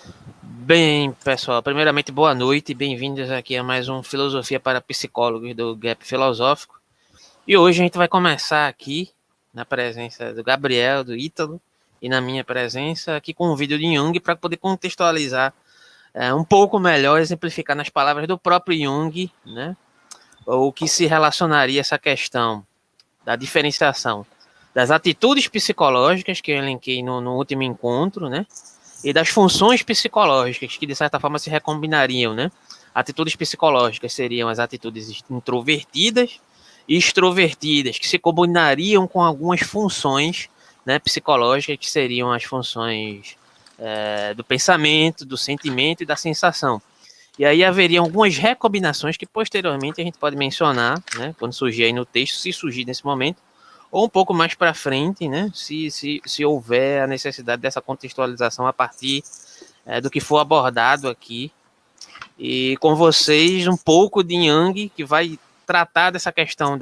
Bem, pessoal, primeiramente boa noite, bem-vindos aqui a mais um Filosofia para Psicólogos do Gap Filosófico. E hoje a gente vai começar aqui, na presença do Gabriel, do Ítalo, e na minha presença, aqui com um vídeo de Jung para poder contextualizar um pouco melhor, exemplificar nas palavras do próprio Jung, né, o que se relacionaria essa questão da diferenciação das atitudes psicológicas que eu elenquei no último encontro, né, e das funções psicológicas que de certa forma se recombinariam, né? Atitudes psicológicas seriam as atitudes introvertidas e extrovertidas, que se combinariam com algumas funções, né, psicológicas, que seriam as funções do pensamento, do sentimento e da sensação. E aí haveria algumas recombinações que posteriormente a gente pode mencionar, né, quando surgir aí no texto, se surgir nesse momento, ou um pouco mais para frente, né, se houver a necessidade dessa contextualização a partir do que for abordado aqui. E com vocês um pouco de Jung, que vai tratar dessa questão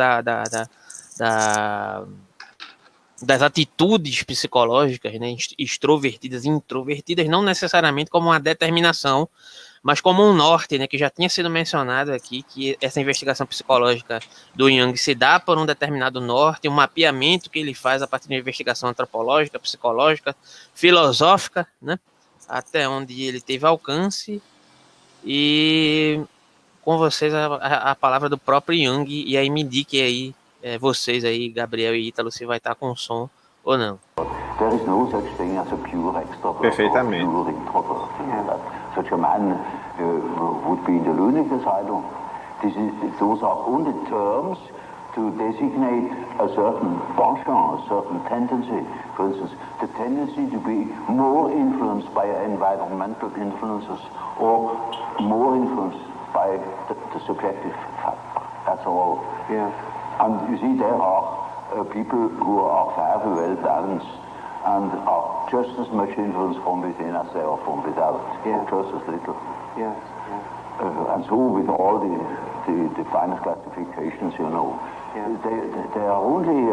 das atitudes psicológicas, né, extrovertidas e introvertidas, não necessariamente como uma determinação, mas como um norte, né, que já tinha sido mencionado aqui, que essa investigação psicológica do Jung se dá por um determinado norte, um mapeamento que ele faz a partir de uma investigação antropológica, psicológica, filosófica, né, até onde ele teve alcance. E com vocês a palavra do próprio Jung, e aí me indique aí, vocês aí, Gabriel e Ítalo, se vai estar com som ou não. There is no such thing as a pure extrovert Perfeitamente. or pure introvert. Yeah. Such a man would be in the lunatic asylum. Those are only terms to designate a certain penchant, a certain tendency. For instance, the tendency to be more influenced by environmental influences or more influenced by the subjective factor. That's all. Yeah. And you see, there are people who are very well balanced and are just as much influenced from within as they are from without, just as little. Yes. And so with all the finest classifications, you know, they are only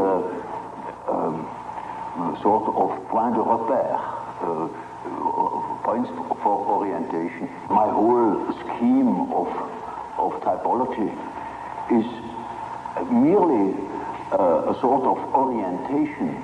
sort of point de repère, points for orientation. My whole scheme of typology is merely a sort of orientation.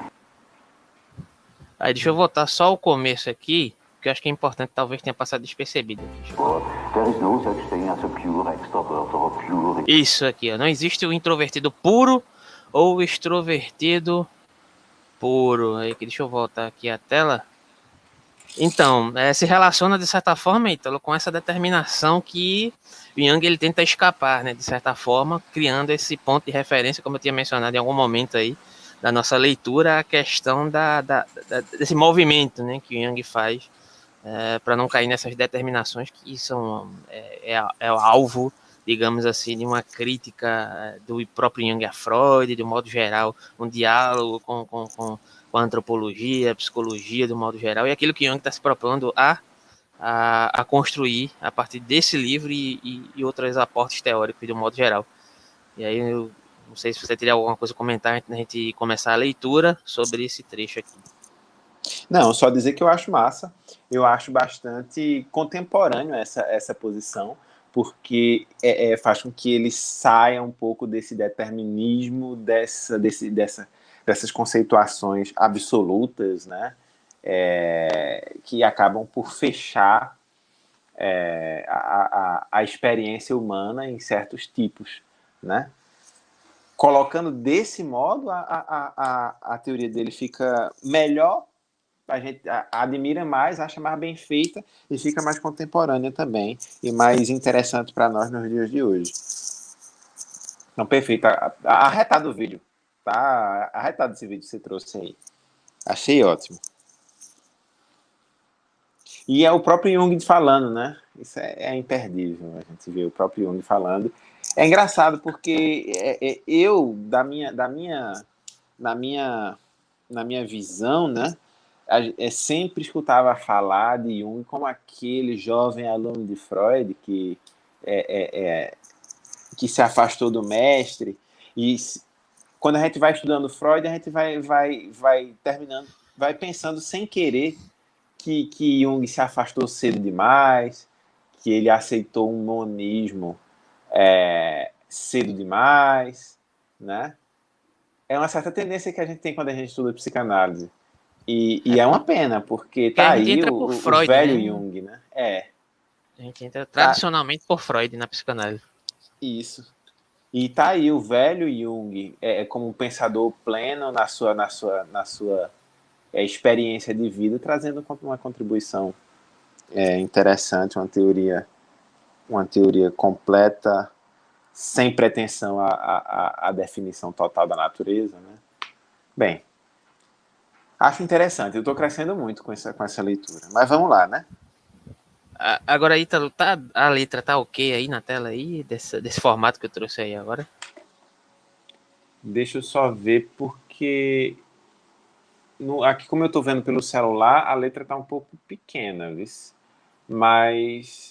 Aí deixa eu voltar só o começo aqui, que eu acho que é importante, talvez tenha passado despercebido. There is no such thing as a pure extrovert or a pure... Isso aqui, ó. Não existe o introvertido puro ou o extrovertido puro. Aí, deixa eu voltar aqui a tela. Então, se relaciona de certa forma, Ítalo, com essa determinação que o Jung ele tenta escapar, né? De certa forma, criando esse ponto de referência, como eu tinha mencionado em algum momento aí da nossa leitura, a questão desse movimento, né, que o Jung faz para não cair nessas determinações que são o alvo, digamos assim, de uma crítica do próprio Jung a Freud, de um modo geral, um diálogo com a antropologia, a psicologia, de um modo geral, e aquilo que Jung está se propondo a construir a partir desse livro e outros aportes teóricos, de um modo geral. E aí eu não sei se você teria alguma coisa a comentar antes da gente começar a leitura sobre esse trecho aqui. Não, só dizer que eu acho massa, eu acho bastante contemporâneo essa posição, porque faz com que ele saia um pouco desse determinismo, dessas conceituações absolutas, né, que acabam por fechar a experiência humana em certos tipos, né? Colocando desse modo, a teoria dele fica melhor, a gente admira mais, acha mais bem feita e fica mais contemporânea também e mais interessante para nós nos dias de hoje. Então, perfeito. Arretado o vídeo. Tá arretado esse vídeo que você trouxe aí. Achei ótimo. E é o próprio Jung falando, né? Isso é imperdível, a gente vê o próprio Jung falando. É engraçado porque eu, na minha visão, né? Sempre escutava falar de Jung como aquele jovem aluno de Freud que se afastou do mestre. E quando a gente vai estudando Freud, a gente vai terminando, vai pensando sem querer que Jung se afastou cedo demais, que ele aceitou um monismo cedo demais, né? É uma certa tendência que a gente tem quando a gente estuda psicanálise. E é uma pena, porque a tá gente aí entra por o Freud, velho né? Jung, né? A gente entra tradicionalmente por Freud na psicanálise. Isso. E tá aí o velho Jung como um pensador pleno na sua experiência de vida, trazendo uma contribuição interessante, uma teoria completa, sem pretensão à definição total da natureza, né? Bem, acho interessante. Eu estou crescendo muito com essa leitura. Mas vamos lá, né? Agora, Ítalo, a letra tá ok aí na tela aí, desse formato que eu trouxe aí agora? Deixa eu só ver, porque aqui, como eu estou vendo pelo celular, a letra está um pouco pequena, viu? Mas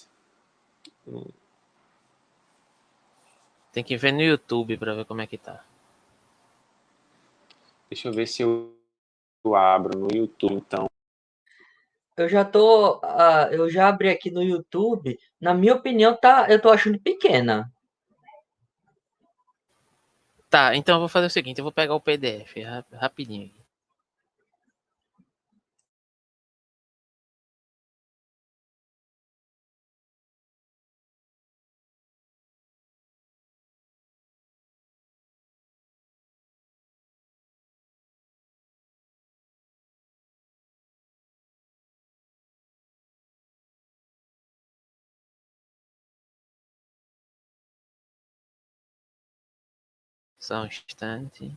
Tem que ver no YouTube para ver como é que tá. deixa eu ver se eu abro no YouTube, então. Eu já abri aqui no YouTube. Na minha opinião, eu tô achando pequena. Tá, então eu vou fazer o seguinte, eu vou pegar o PDF rapidinho aqui. Só um instante.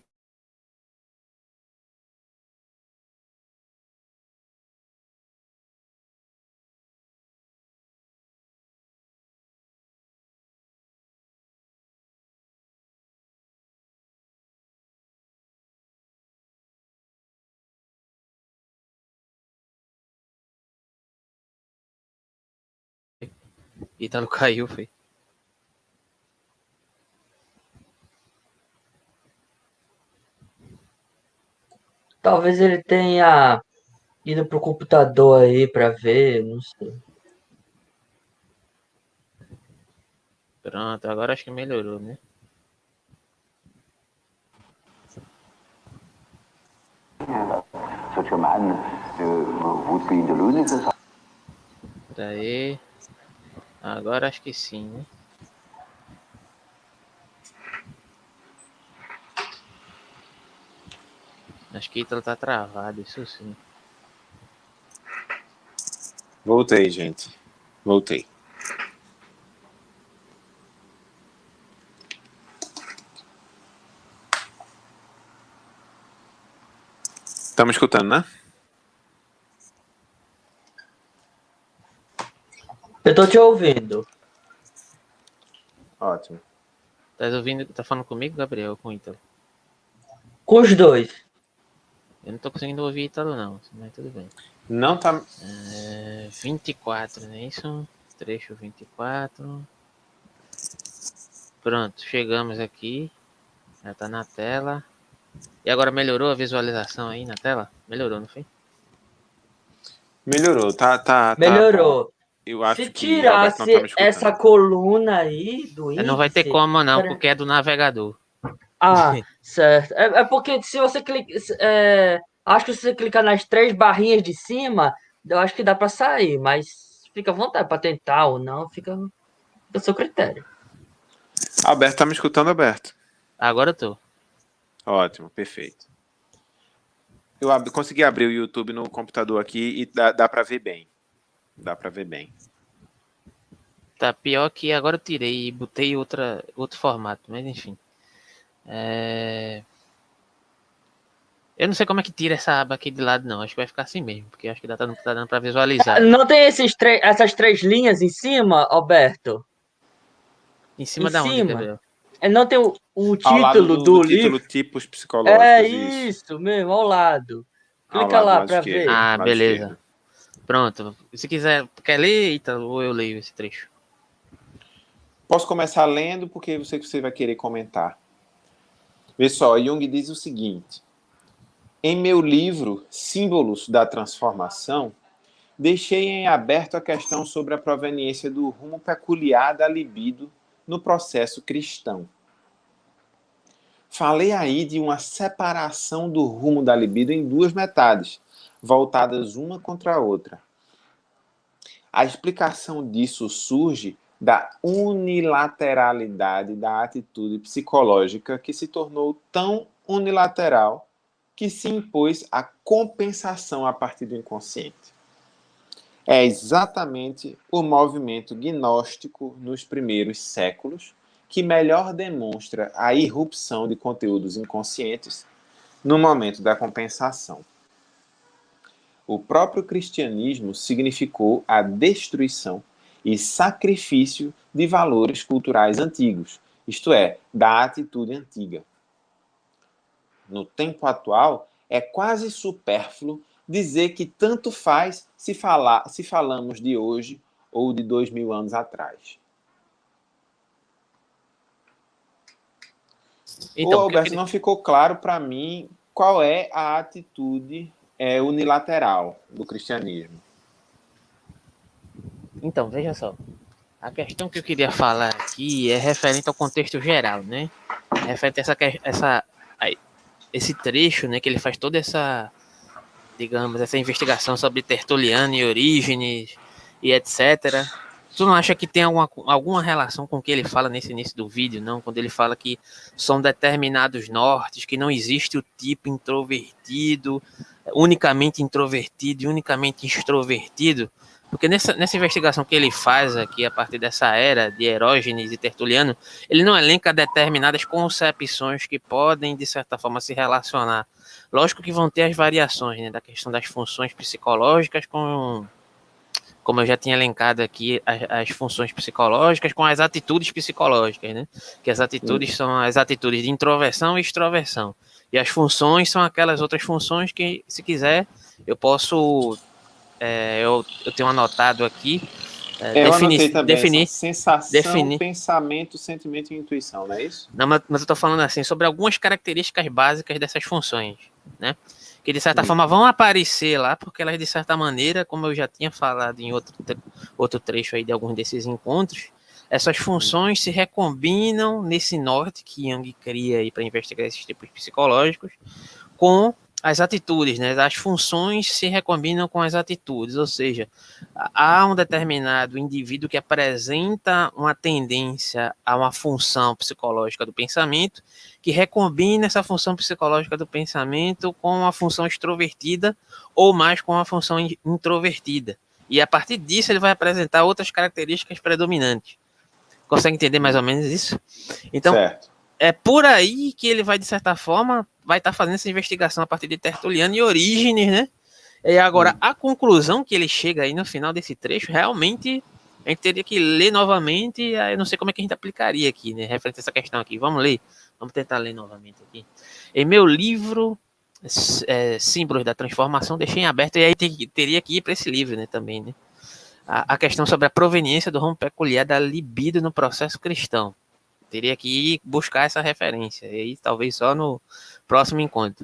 Ítalo caiu, foi. Talvez ele tenha ido pro computador aí pra ver, não sei. Pronto, agora acho que melhorou, né? Such a man would be in the lunatic asylum. Daí. Agora acho que sim, né? Acho que Ítalo tá travado, isso sim. Voltei, gente. Voltei. Estamos escutando, né? Eu tô te ouvindo. Ótimo. Tá falando comigo, Gabriel, ou com o Ítalo? Com os dois. Eu não tô conseguindo ouvir Ítalo, não, mas tudo bem. Não tá. 24, não é isso? Trecho 24. Pronto, chegamos aqui. Já tá na tela. E agora melhorou a visualização aí na tela? Melhorou, não foi? Melhorou, tá. Melhorou. Eu acho Se que Alberto não tá me tirasse escutando. essa coluna aí do índice... Não vai ter como não, porque é do navegador. Ah, certo. É porque se você clica... acho que se você clicar nas 3 barrinhas de cima, eu acho que dá pra sair, mas fica à vontade pra tentar ou não, fica a seu critério. Alberto, tá me escutando, Alberto? Agora eu tô. Ótimo, perfeito. Eu consegui abrir o YouTube no computador aqui e dá pra ver bem. Dá pra ver bem. Tá pior que agora eu tirei e botei outro formato, mas enfim. Eu não sei como é que tira essa aba aqui de lado, não. Acho que vai ficar assim mesmo, porque acho que tá dando pra visualizar. Não tem essas 3 linhas em cima, Alberto? Em cima Em da onde, cima? Gabriel? Não tem o Ao lado título do livro? título Tipos Psicológicos. É isso mesmo, ao lado. Ao Clica lado, lá lado pra esquerdo. ver. Ah, lado beleza. esquerdo. Pronto. Se quiser, quer ler, Ítalo, ou eu leio esse trecho? Posso começar lendo, porque eu sei que você vai querer comentar. Vê só, Jung diz o seguinte: em meu livro Símbolos da Transformação, deixei em aberto a questão sobre a proveniência do rumo peculiar da libido no processo cristão. Falei aí de uma separação do rumo da libido em duas metades, voltadas uma contra a outra. A explicação disso surge da unilateralidade da atitude psicológica que se tornou tão unilateral que se impôs a compensação a partir do inconsciente. É exatamente o movimento gnóstico nos primeiros séculos que melhor demonstra a irrupção de conteúdos inconscientes no momento da compensação. O próprio cristianismo significou a destruição e sacrifício de valores culturais antigos, isto é, da atitude antiga. No tempo atual, é quase supérfluo dizer que tanto faz se falamos de hoje ou de 2000 anos atrás. Então, Alberto, não ficou claro para mim qual é a atitude unilateral do cristianismo. Então, veja só. A questão que eu queria falar aqui é referente ao contexto geral, né? Referente a esse trecho, né? Que ele faz toda essa, digamos, essa investigação sobre Tertuliano e Orígenes e etc. Tu não acha que tem alguma relação com o que ele fala nesse início do vídeo, não? Quando ele fala que são determinados nortes, que não existe o tipo introvertido, unicamente introvertido e unicamente extrovertido? Porque nessa investigação que ele faz aqui, a partir dessa era de Erógenes e Tertuliano, ele não elenca determinadas concepções que podem, de certa forma, se relacionar. Lógico que vão ter as variações, né, da questão das funções psicológicas como eu já tinha elencado aqui, as funções psicológicas com as atitudes psicológicas, né? Que as atitudes são as atitudes de introversão e extroversão. E as funções são aquelas outras funções que, se quiser, eu posso... eu tenho anotado aqui. Definir sensação, pensamento, sentimento e intuição, não é isso? Não, mas eu estou falando assim, sobre algumas características básicas dessas funções, né? Que de certa forma vão aparecer lá, porque elas de certa maneira, como eu já tinha falado em outro trecho aí de alguns desses encontros, essas funções se recombinam nesse norte que Jung cria aí para investigar esses tipos psicológicos com as atitudes, né? As funções se recombinam com as atitudes, ou seja, há um determinado indivíduo que apresenta uma tendência a uma função psicológica do pensamento, que recombina essa função psicológica do pensamento com a função extrovertida ou mais com a função introvertida. E a partir disso ele vai apresentar outras características predominantes. Consegue entender mais ou menos isso? Então, certo. É por aí que ele vai, de certa forma, vai estar fazendo essa investigação a partir de Tertuliano e Orígenes, né? E agora, a conclusão que ele chega aí no final desse trecho, realmente, a gente teria que ler novamente, eu não sei como é que a gente aplicaria aqui, né? Referente a essa questão aqui. Vamos ler? Vamos tentar ler novamente aqui. Em meu livro, Símbolos da Transformação, deixei em aberto, e aí teria que ir para esse livro, né, também, né? A questão sobre a proveniência do rumo peculiar da libido no processo cristão. Teria que ir buscar essa referência, e aí talvez só no próximo encontro.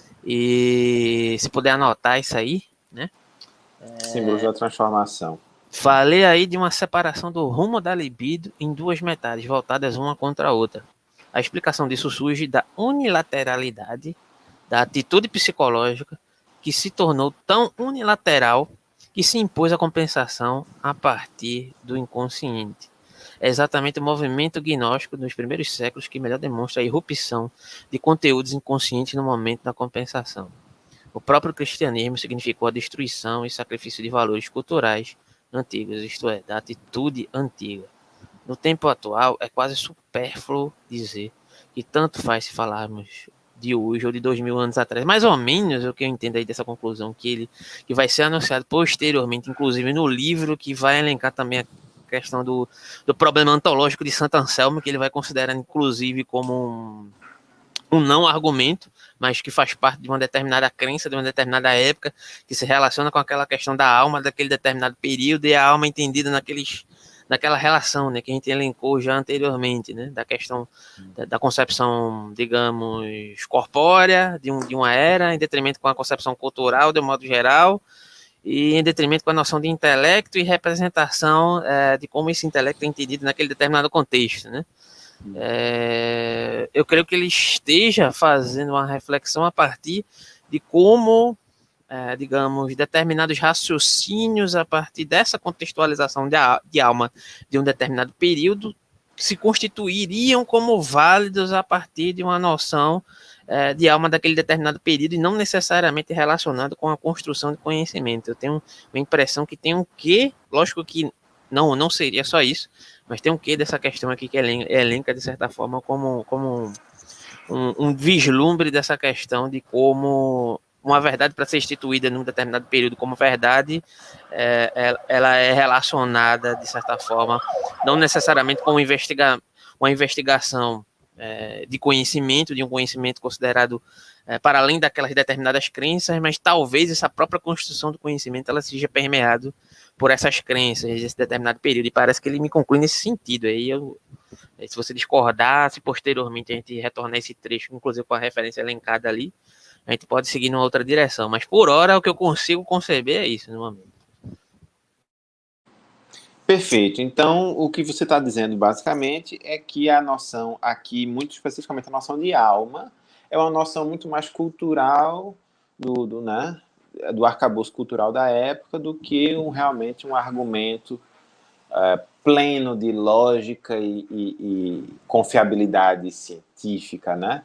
E se puder anotar isso aí, né? Símbolos da transformação. Falei aí de uma separação do rumo da libido em duas metades, voltadas uma contra a outra. A explicação disso surge da unilateralidade da atitude psicológica, que se tornou tão unilateral que se impôs a compensação a partir do inconsciente. É exatamente o movimento gnóstico dos primeiros séculos que melhor demonstra a irrupção de conteúdos inconscientes no momento da compensação. O próprio cristianismo significou a destruição e sacrifício de valores culturais antigos, isto é, da atitude antiga. No tempo atual, é quase supérfluo dizer que tanto faz se falarmos de hoje ou de 2000 anos atrás. Mais ou menos o que eu entendo aí dessa conclusão, que vai ser anunciado posteriormente, inclusive no livro que vai elencar também a questão do problema ontológico de Santo Anselmo, que ele vai considerar inclusive como um não argumento, mas que faz parte de uma determinada crença, de uma determinada época, que se relaciona com aquela questão da alma daquele determinado período, e a alma entendida naquela relação, né, que a gente elencou já anteriormente, né, da questão da concepção, digamos, corpórea de uma era, em detrimento com a concepção cultural, de um modo geral, e em detrimento com a noção de intelecto e representação de como esse intelecto é entendido naquele determinado contexto, né? Eu creio que ele esteja fazendo uma reflexão a partir de como, digamos, determinados raciocínios a partir dessa contextualização de alma de um determinado período se constituiriam como válidos a partir de uma noção de alma daquele determinado período e não necessariamente relacionado com a construção de conhecimento. Eu tenho uma impressão que tem um quê, lógico que não seria só isso, mas tem um quê dessa questão aqui que elenca, de certa forma, como um vislumbre dessa questão de como uma verdade, para ser instituída num determinado período como verdade, ela é relacionada, de certa forma, não necessariamente com uma investigação de conhecimento, de um conhecimento considerado para além daquelas determinadas crenças, mas talvez essa própria construção do conhecimento ela seja permeado por essas crenças, esse determinado período, e parece que ele me conclui nesse sentido. Aí se você discordar, se posteriormente a gente retornar esse trecho, inclusive com a referência elencada ali, a gente pode seguir numa outra direção, mas por hora o que eu consigo conceber é isso no momento. Perfeito. Então, o que você está dizendo, basicamente, é que a noção aqui, muito especificamente a noção de alma, é uma noção muito mais cultural do arcabouço cultural da época do que realmente um argumento pleno de lógica e confiabilidade científica, né?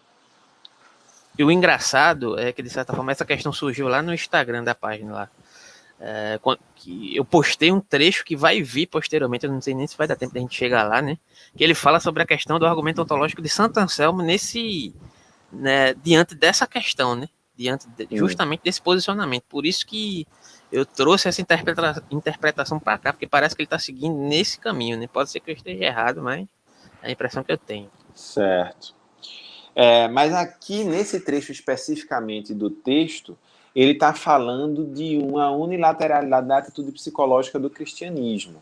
E o engraçado é que, de certa forma, essa questão surgiu lá no Instagram da página lá. Que eu postei um trecho que vai vir posteriormente, eu não sei nem se vai dar tempo de a gente chegar lá, né? Que ele fala sobre a questão do argumento ontológico de Santo Anselmo diante dessa questão, né? Justamente desse posicionamento. Por isso que eu trouxe essa interpretação para cá, porque parece que ele está seguindo nesse caminho, né? Pode ser que eu esteja errado, mas é a impressão que eu tenho. Certo. Mas aqui, nesse trecho especificamente do texto, ele está falando de uma unilateralidade da atitude psicológica do cristianismo.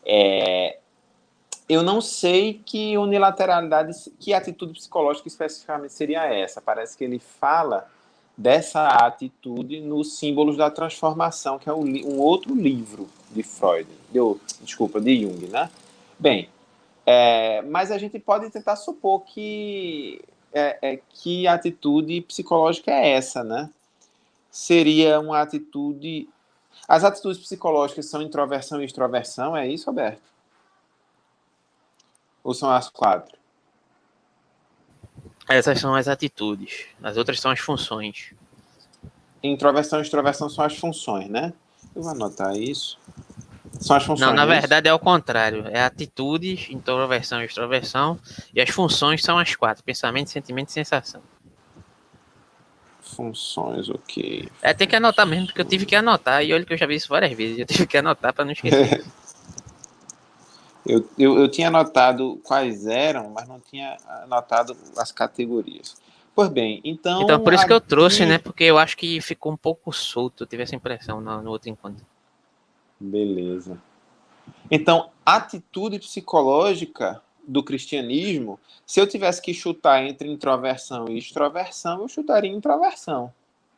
Eu não sei que unilateralidade, que atitude psicológica especificamente seria essa. Parece que ele fala dessa atitude nos Símbolos da Transformação, que é um outro livro de Freud, de Jung, né? Bem, mas a gente pode tentar supor que atitude psicológica é essa, né? Seria uma atitude... As atitudes psicológicas são introversão e extroversão, é isso, Roberto? Ou são as 4? Essas são as atitudes, as outras são as funções. Introversão e extroversão são as funções, né? Eu vou anotar isso. São as funções. Não, na verdade é ao contrário. É atitudes, introversão e extroversão, e as funções são as 4: pensamento, sentimento e sensação. Funções, ok. Tem que anotar mesmo, porque eu tive que anotar, e olha que eu já vi isso várias vezes, eu tive que anotar para não esquecer. Eu tinha anotado quais eram, mas não tinha anotado as categorias. Pois bem, então por isso que eu trouxe, né? Porque eu acho que ficou um pouco solto, eu tive essa impressão no outro encontro. Beleza. Então, atitude psicológica do cristianismo, se eu tivesse que chutar entre introversão e extroversão, eu chutaria introversão.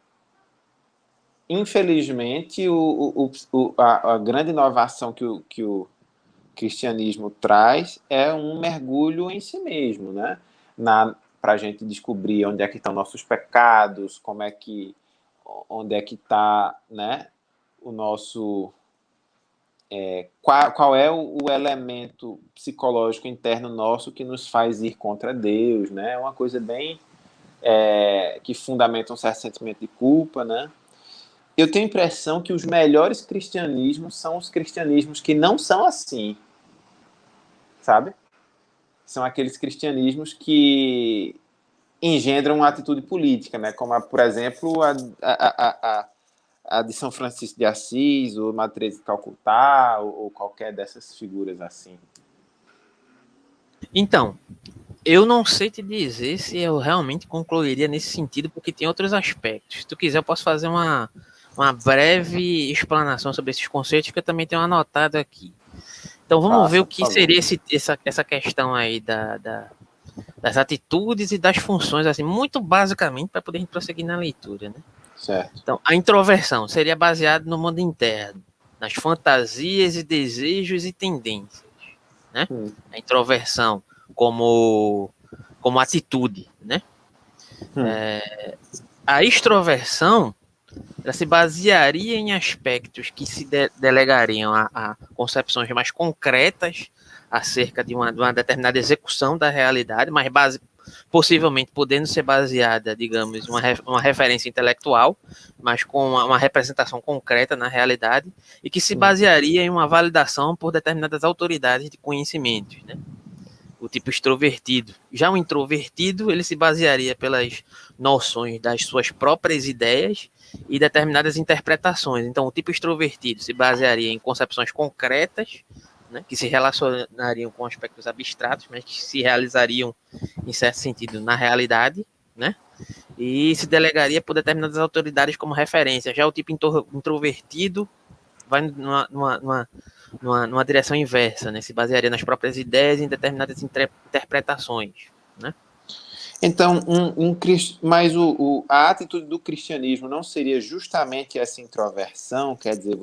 Infelizmente, a grande inovação que o cristianismo traz é um mergulho em si mesmo, né? Para a gente descobrir onde é que estão nossos pecados, onde é que está, né, o nosso... qual é o elemento psicológico interno nosso que nos faz ir contra Deus, né? É uma coisa bem... que fundamenta um certo sentimento de culpa, né? Eu tenho a impressão que os melhores cristianismos são os cristianismos que não são assim, sabe? São aqueles cristianismos que engendram uma atitude política, né? Como, por exemplo, a de São Francisco de Assis, ou Madre Teresa de Calcutá, ou qualquer dessas figuras assim. Então, eu não sei te dizer se eu realmente concluiria nesse sentido, porque tem outros aspectos. Se tu quiser, eu posso fazer uma breve explanação sobre esses conceitos que eu também tenho anotado aqui. Então vamos ver o que seria essa questão aí das atitudes e das funções, assim, muito basicamente, para poder prosseguir na leitura, né? Certo. Então, a introversão seria baseada no mundo interno, nas fantasias e desejos e tendências, né? A introversão como atitude, né? A extroversão, ela se basearia em aspectos que se delegariam a concepções mais concretas acerca de uma determinada execução da realidade, mas possivelmente podendo ser baseada, digamos, uma referência intelectual, mas com uma representação concreta na realidade, e que se basearia em uma validação por determinadas autoridades de conhecimentos, né? O tipo extrovertido. Já o introvertido, ele se basearia pelas noções das suas próprias ideias e determinadas interpretações. Então, o tipo extrovertido se basearia em concepções concretas, né, que se relacionariam com aspectos abstratos, mas que se realizariam, em certo sentido, na realidade, né? E se delegaria por determinadas autoridades como referência. Já o tipo introvertido vai numa direção inversa, né? Se basearia nas próprias ideias e em determinadas interpretações, né? Então, mas a atitude do cristianismo não seria justamente essa introversão, quer dizer,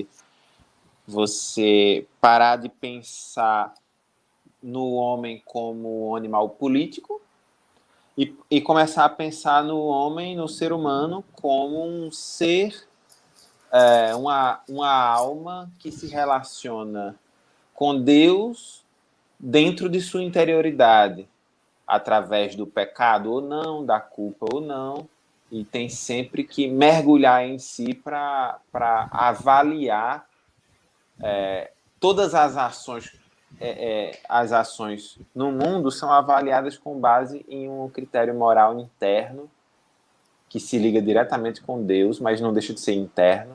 você parar de pensar no homem como um animal político e começar a pensar no homem, no ser humano, como um ser, uma alma que se relaciona com Deus dentro de sua interioridade, através do pecado ou não, da culpa ou não, e tem sempre que mergulhar em si para avaliar todas as ações. As ações no mundo são avaliadas com base em um critério moral interno que se liga diretamente com Deus, mas não deixa de ser interno.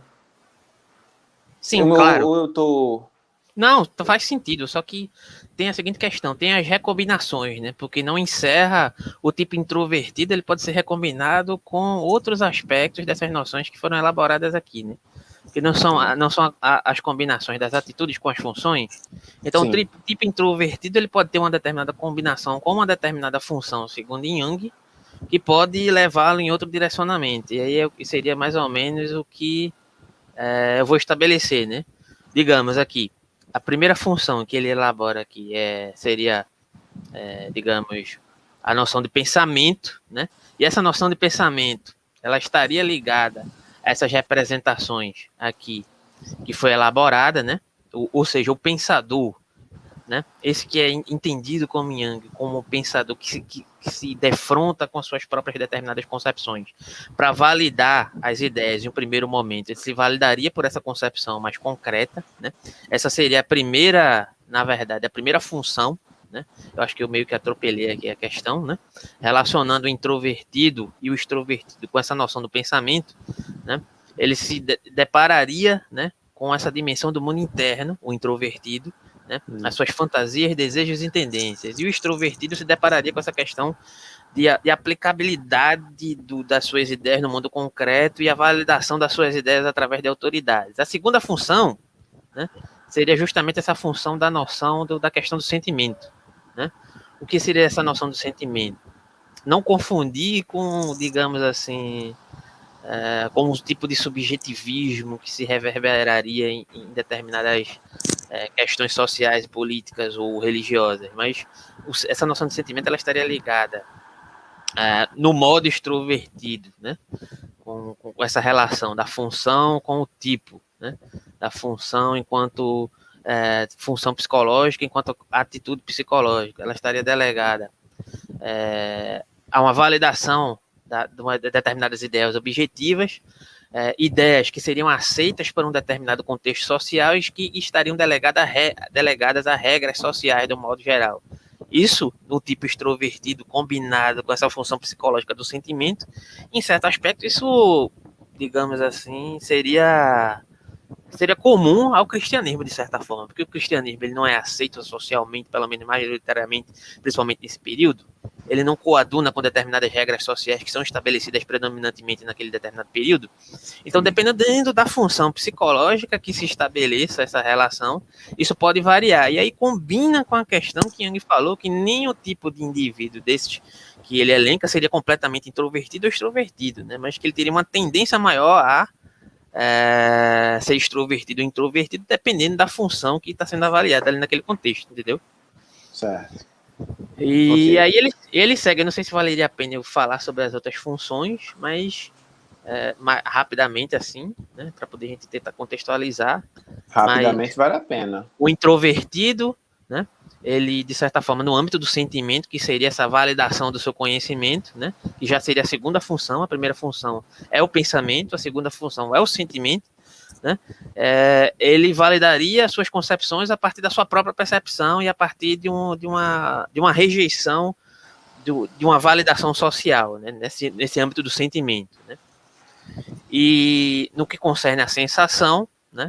Sim, claro. Não, faz sentido, só que tem a seguinte questão, tem as recombinações, né? Porque não encerra o tipo introvertido, ele pode ser recombinado com outros aspectos dessas noções que foram elaboradas aqui, né? Que não são as combinações das atitudes com as funções. Então, sim, o tipo introvertido, ele pode ter uma determinada combinação com uma determinada função, segundo Jung, que pode levá-lo em outro direcionamento. E aí seria mais ou menos o que eu vou estabelecer, né? Digamos aqui, a primeira função que ele elabora aqui seria, digamos, a noção de pensamento, né? E essa noção de pensamento, ela estaria ligada a essas representações aqui que foi elaborada, né? Ou seja, o pensador, né? Esse que é entendido como Jung, como pensador que se defronta com suas próprias determinadas concepções, para validar as ideias em um primeiro momento, ele se validaria por essa concepção mais concreta, né? Essa seria a primeira, na verdade, a primeira função, né? Eu acho que eu meio que atropelei aqui a questão, né? Relacionando o introvertido e o extrovertido com essa noção do pensamento, né? Ele se depararia, né, com essa dimensão do mundo interno, o introvertido, né, as suas fantasias, desejos e tendências. E o extrovertido se depararia com essa questão de aplicabilidade das suas ideias no mundo concreto e a validação das suas ideias através de autoridades. A segunda função, né, seria justamente essa função da noção da questão do sentimento, né? O que seria essa noção do sentimento? Não confundir com, digamos assim, com um tipo de subjetivismo que se reverberaria em determinadas questões sociais, políticas ou religiosas, mas essa noção de sentimento ela estaria ligada no modo extrovertido, né? Com essa relação da função com o tipo, né? Da função enquanto função psicológica, enquanto atitude psicológica, ela estaria delegada a uma validação de determinadas ideias objetivas, ideias que seriam aceitas por um determinado contexto social e que estariam delegadas a regras sociais do modo geral. Isso, no tipo extrovertido, combinado com essa função psicológica do sentimento, em certo aspecto, isso, digamos assim, seria comum ao cristianismo, de certa forma, porque o cristianismo ele não é aceito socialmente, pelo menos majoritariamente, principalmente nesse período. Ele não coaduna com determinadas regras sociais que são estabelecidas predominantemente naquele determinado período. Então, dependendo da função psicológica que se estabeleça essa relação, isso pode variar. E aí combina com a questão que Jung falou, que nenhum tipo de indivíduo desses que ele elenca seria completamente introvertido ou extrovertido, né? Mas que ele teria uma tendência maior a ser extrovertido ou introvertido, dependendo da função que está sendo avaliada ali naquele contexto, entendeu? Certo. E aí ele segue, eu não sei se valeria a pena eu falar sobre as outras funções, mas rapidamente assim, né, para poder a gente tentar contextualizar. Rapidamente vale a pena. O introvertido, né, ele, de certa forma, no âmbito do sentimento, que seria essa validação do seu conhecimento, né, que já seria a segunda função. A primeira função é o pensamento, a segunda função é o sentimento, né, ele validaria suas concepções a partir da sua própria percepção e a partir de uma rejeição, de uma validação social, né, nesse âmbito do sentimento, né. E no que concerne a sensação, né,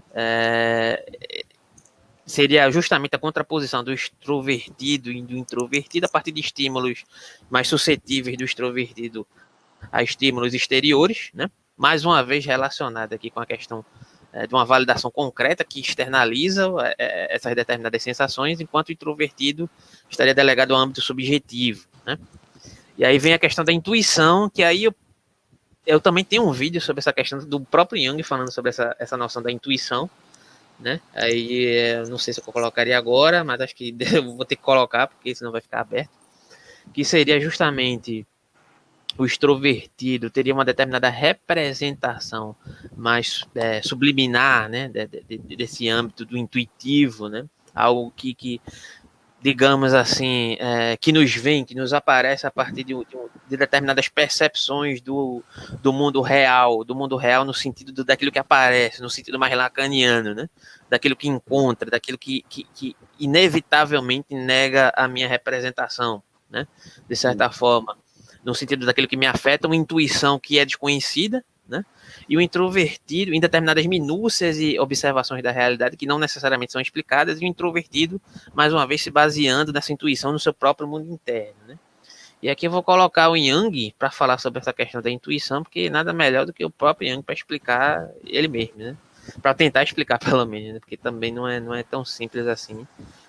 seria justamente a contraposição do extrovertido e do introvertido a partir de estímulos mais suscetíveis do extrovertido a estímulos exteriores, né? Mais uma vez relacionada aqui com a questão de uma validação concreta que externaliza essas determinadas sensações, enquanto o introvertido estaria delegado ao âmbito subjetivo, né? E aí vem a questão da intuição, que aí eu também tenho um vídeo sobre essa questão do próprio Jung falando sobre essa noção da intuição, né? Aí eu não sei se eu colocaria agora, mas acho que eu vou ter que colocar, porque senão vai ficar aberto. Que seria justamente o extrovertido teria uma determinada representação mais subliminar, né? Desse âmbito do intuitivo, né? Algo que digamos assim, que nos vem, que nos aparece a partir de determinadas percepções do mundo real no sentido daquilo que aparece, no sentido mais lacaniano, né? Daquilo que encontra, daquilo que inevitavelmente nega a minha representação, né? De certa forma, no sentido daquilo que me afeta, uma intuição que é desconhecida, né? E o introvertido, em determinadas minúcias e observações da realidade que não necessariamente são explicadas, e o introvertido, mais uma vez, se baseando nessa intuição no seu próprio mundo interno, né? E aqui eu vou colocar o Jung para falar sobre essa questão da intuição, porque nada melhor do que o próprio Jung para explicar ele mesmo, né? Para tentar explicar, pelo menos, né? Porque também não é tão simples assim,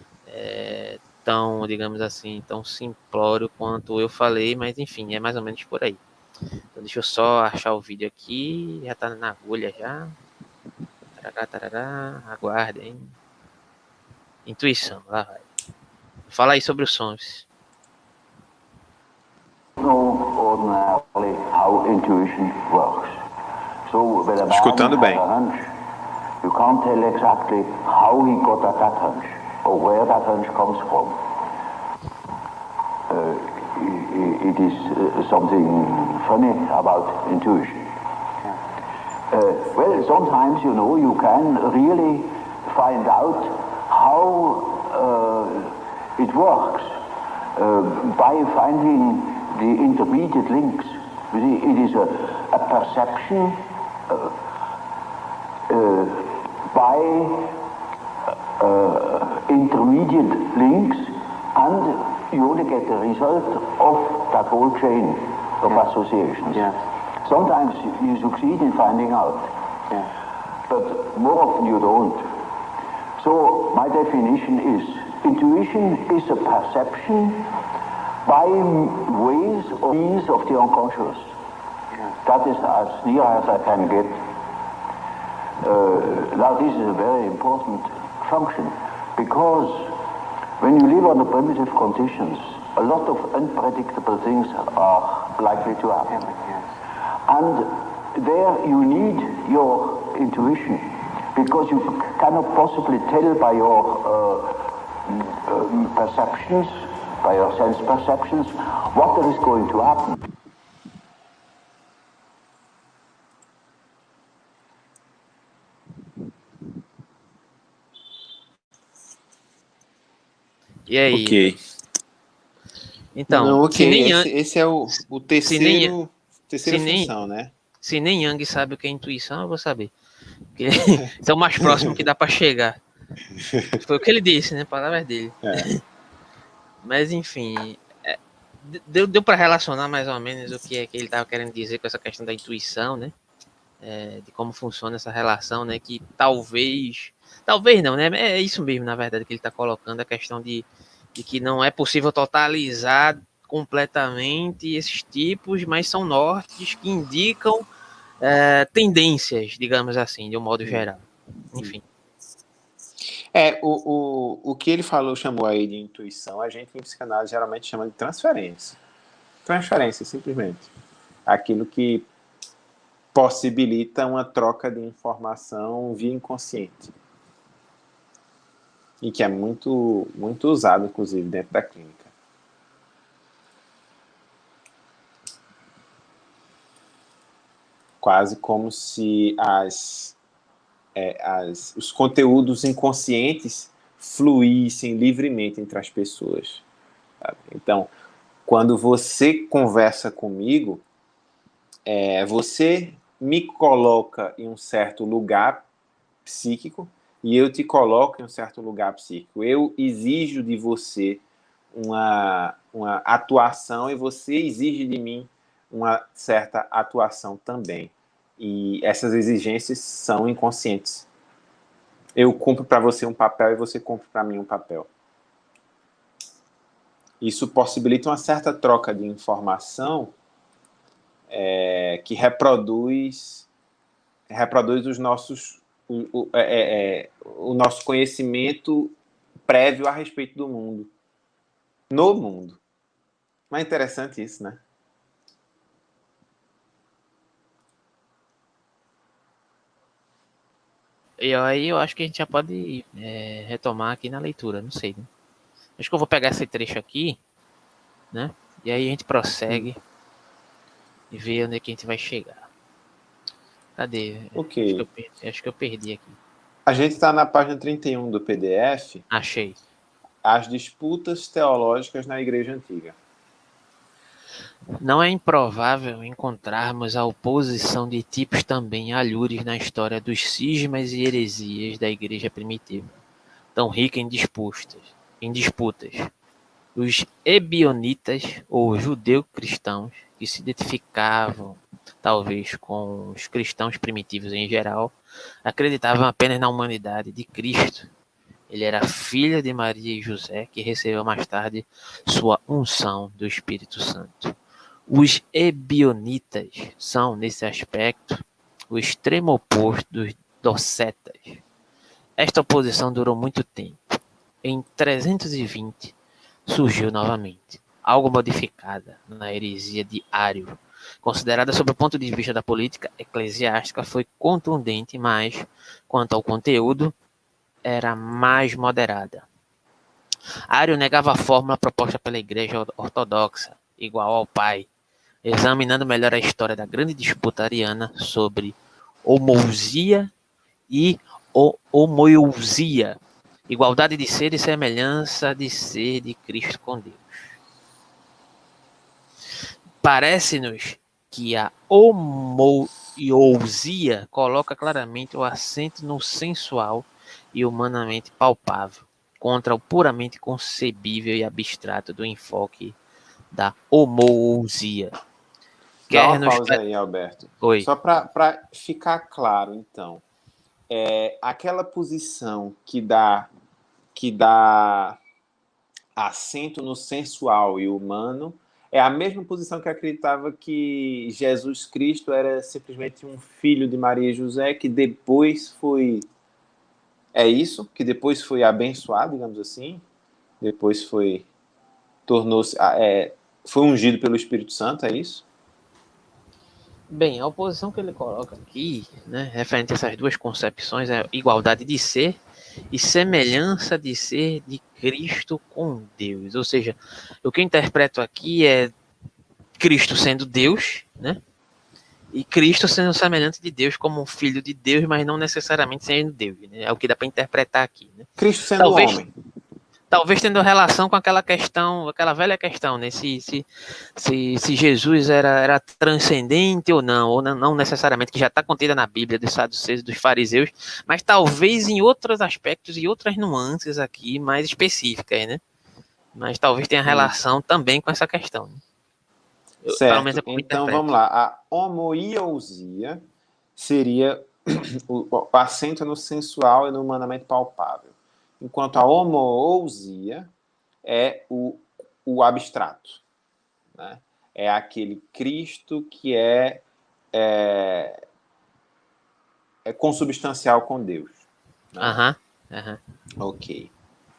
tão, digamos assim, tão simplório quanto eu falei, mas enfim, é mais ou menos por aí. Então deixa eu só achar o vídeo aqui. Já tá na agulha já. Tarará, tarará. Aguarde, hein? Intuição, lá vai. Fala aí sobre os sons. Ordinarily how intuition works. So when a man Escutando bem. has a hunch, you can't tell exactly how he got at that hunch or where that hunch comes from. It is something funny about intuition. Well, sometimes, you can really find out how it works by finding the intermediate links. You see, it is a perception by intermediate links, and you only get the result of that whole chain of associations. Yeah. Sometimes you succeed in finding out, but more often you don't. So my definition is, intuition is a perception by ways or means of the unconscious. That is as near as I can get. Now this is a very important function, because when you live under primitive conditions, a lot of unpredictable things are likely to happen. And there you need your intuition, because you cannot possibly tell by your perceptions, by your sense perceptions, what there is going to happen. E aí? Ok. Então, não, ok. Esse é o terceira função, função, né? Se nem Jung sabe o que é intuição, eu vou saber. Porque esse é o mais próximo que dá para chegar. Foi o que ele disse, né? Palavras dele. Mas enfim, deu para relacionar mais ou menos o que é que ele estava querendo dizer com essa questão da intuição, né? De como funciona essa relação, né? Que talvez não, né? É isso mesmo, na verdade, que ele está colocando, a questão de que não é possível totalizar completamente esses tipos, mas são nortes que indicam tendências, digamos assim, de um modo geral. Enfim. O que ele chamou aí de intuição, a gente em psicanálise geralmente chama de transferência. Transferência, simplesmente. Aquilo que possibilita uma troca de informação via inconsciente. E que é muito, muito usado, inclusive, dentro da clínica. Quase como se os conteúdos inconscientes fluíssem livremente entre as pessoas. Sabe? Então, quando você conversa comigo, você me coloca em um certo lugar psíquico e eu te coloco em um certo lugar psíquico. Eu exijo de você uma atuação e você exige de mim uma certa atuação também. E essas exigências são inconscientes. Eu cumpro para você um papel e você cumpre para mim um papel. Isso possibilita uma certa troca de informação que reproduz o nosso conhecimento prévio a respeito do mundo. No mundo. Mas é interessante isso, né? E aí eu acho que a gente já pode retomar aqui na leitura, não sei, né? Acho que eu vou pegar esse trecho aqui, né? E aí a gente prossegue e vê onde é que a gente vai chegar. Cadê? Ok. Acho que eu perdi aqui. A gente está na página 31 do PDF. Achei. As disputas teológicas na Igreja Antiga. Não é improvável encontrarmos a oposição de tipos também alhures na história dos cismas e heresias da Igreja primitiva, tão rica em disputas. Os ebionitas, ou judeu-cristãos, que se identificavam talvez com os cristãos primitivos em geral, acreditavam apenas na humanidade de Cristo. Ele era filho de Maria e José, que recebeu mais tarde sua unção do Espírito Santo. Os ebionitas são, nesse aspecto, o extremo oposto dos docetas. Esta oposição durou muito tempo. Em 320, surgiu novamente, algo modificada na heresia de Ário. Considerada sob o ponto de vista da política eclesiástica, foi contundente, mas, quanto ao conteúdo, era mais moderada. Ário negava a fórmula proposta pela Igreja Ortodoxa, igual ao Pai, examinando melhor a história da grande disputa ariana sobre homousia e homoiousia, igualdade de ser e semelhança de ser de Cristo com Deus. Parece-nos que a homoiousia coloca claramente o acento no sensual e humanamente palpável, contra o puramente concebível e abstrato do enfoque da homoousia. Dá uma pausa aí, Alberto. Oi. Só para ficar claro, então. Aquela posição que dá acento no sensual e humano é a mesma posição que acreditava que Jesus Cristo era simplesmente um filho de Maria e José, que depois foi... É isso? Que depois foi abençoado, digamos assim? Depois tornou-se... foi ungido pelo Espírito Santo, é isso? Bem, a oposição que ele coloca aqui, né, referente a essas duas concepções, é igualdade de ser e semelhança de ser de Cristo com Deus. Ou seja, o que eu interpreto aqui é Cristo sendo Deus, né? E Cristo sendo semelhante de Deus como um filho de Deus, mas não necessariamente sendo Deus. Né? É o que dá para interpretar aqui. Né? Cristo sendo homem. Talvez tendo relação com aquela questão, aquela velha questão, né? Se Jesus era transcendente ou não necessariamente, que já está contida na Bíblia dos saduceus e dos fariseus, mas talvez em outros aspectos e outras nuances aqui mais específicas, né? Mas talvez tenha relação também com essa questão. Né? Certo, então vamos lá. A homoiousia seria o acento no sensual e no humanamente palpável. Enquanto a homoousia é o abstrato. né? É aquele Cristo que é consubstancial com Deus. Né? Ok.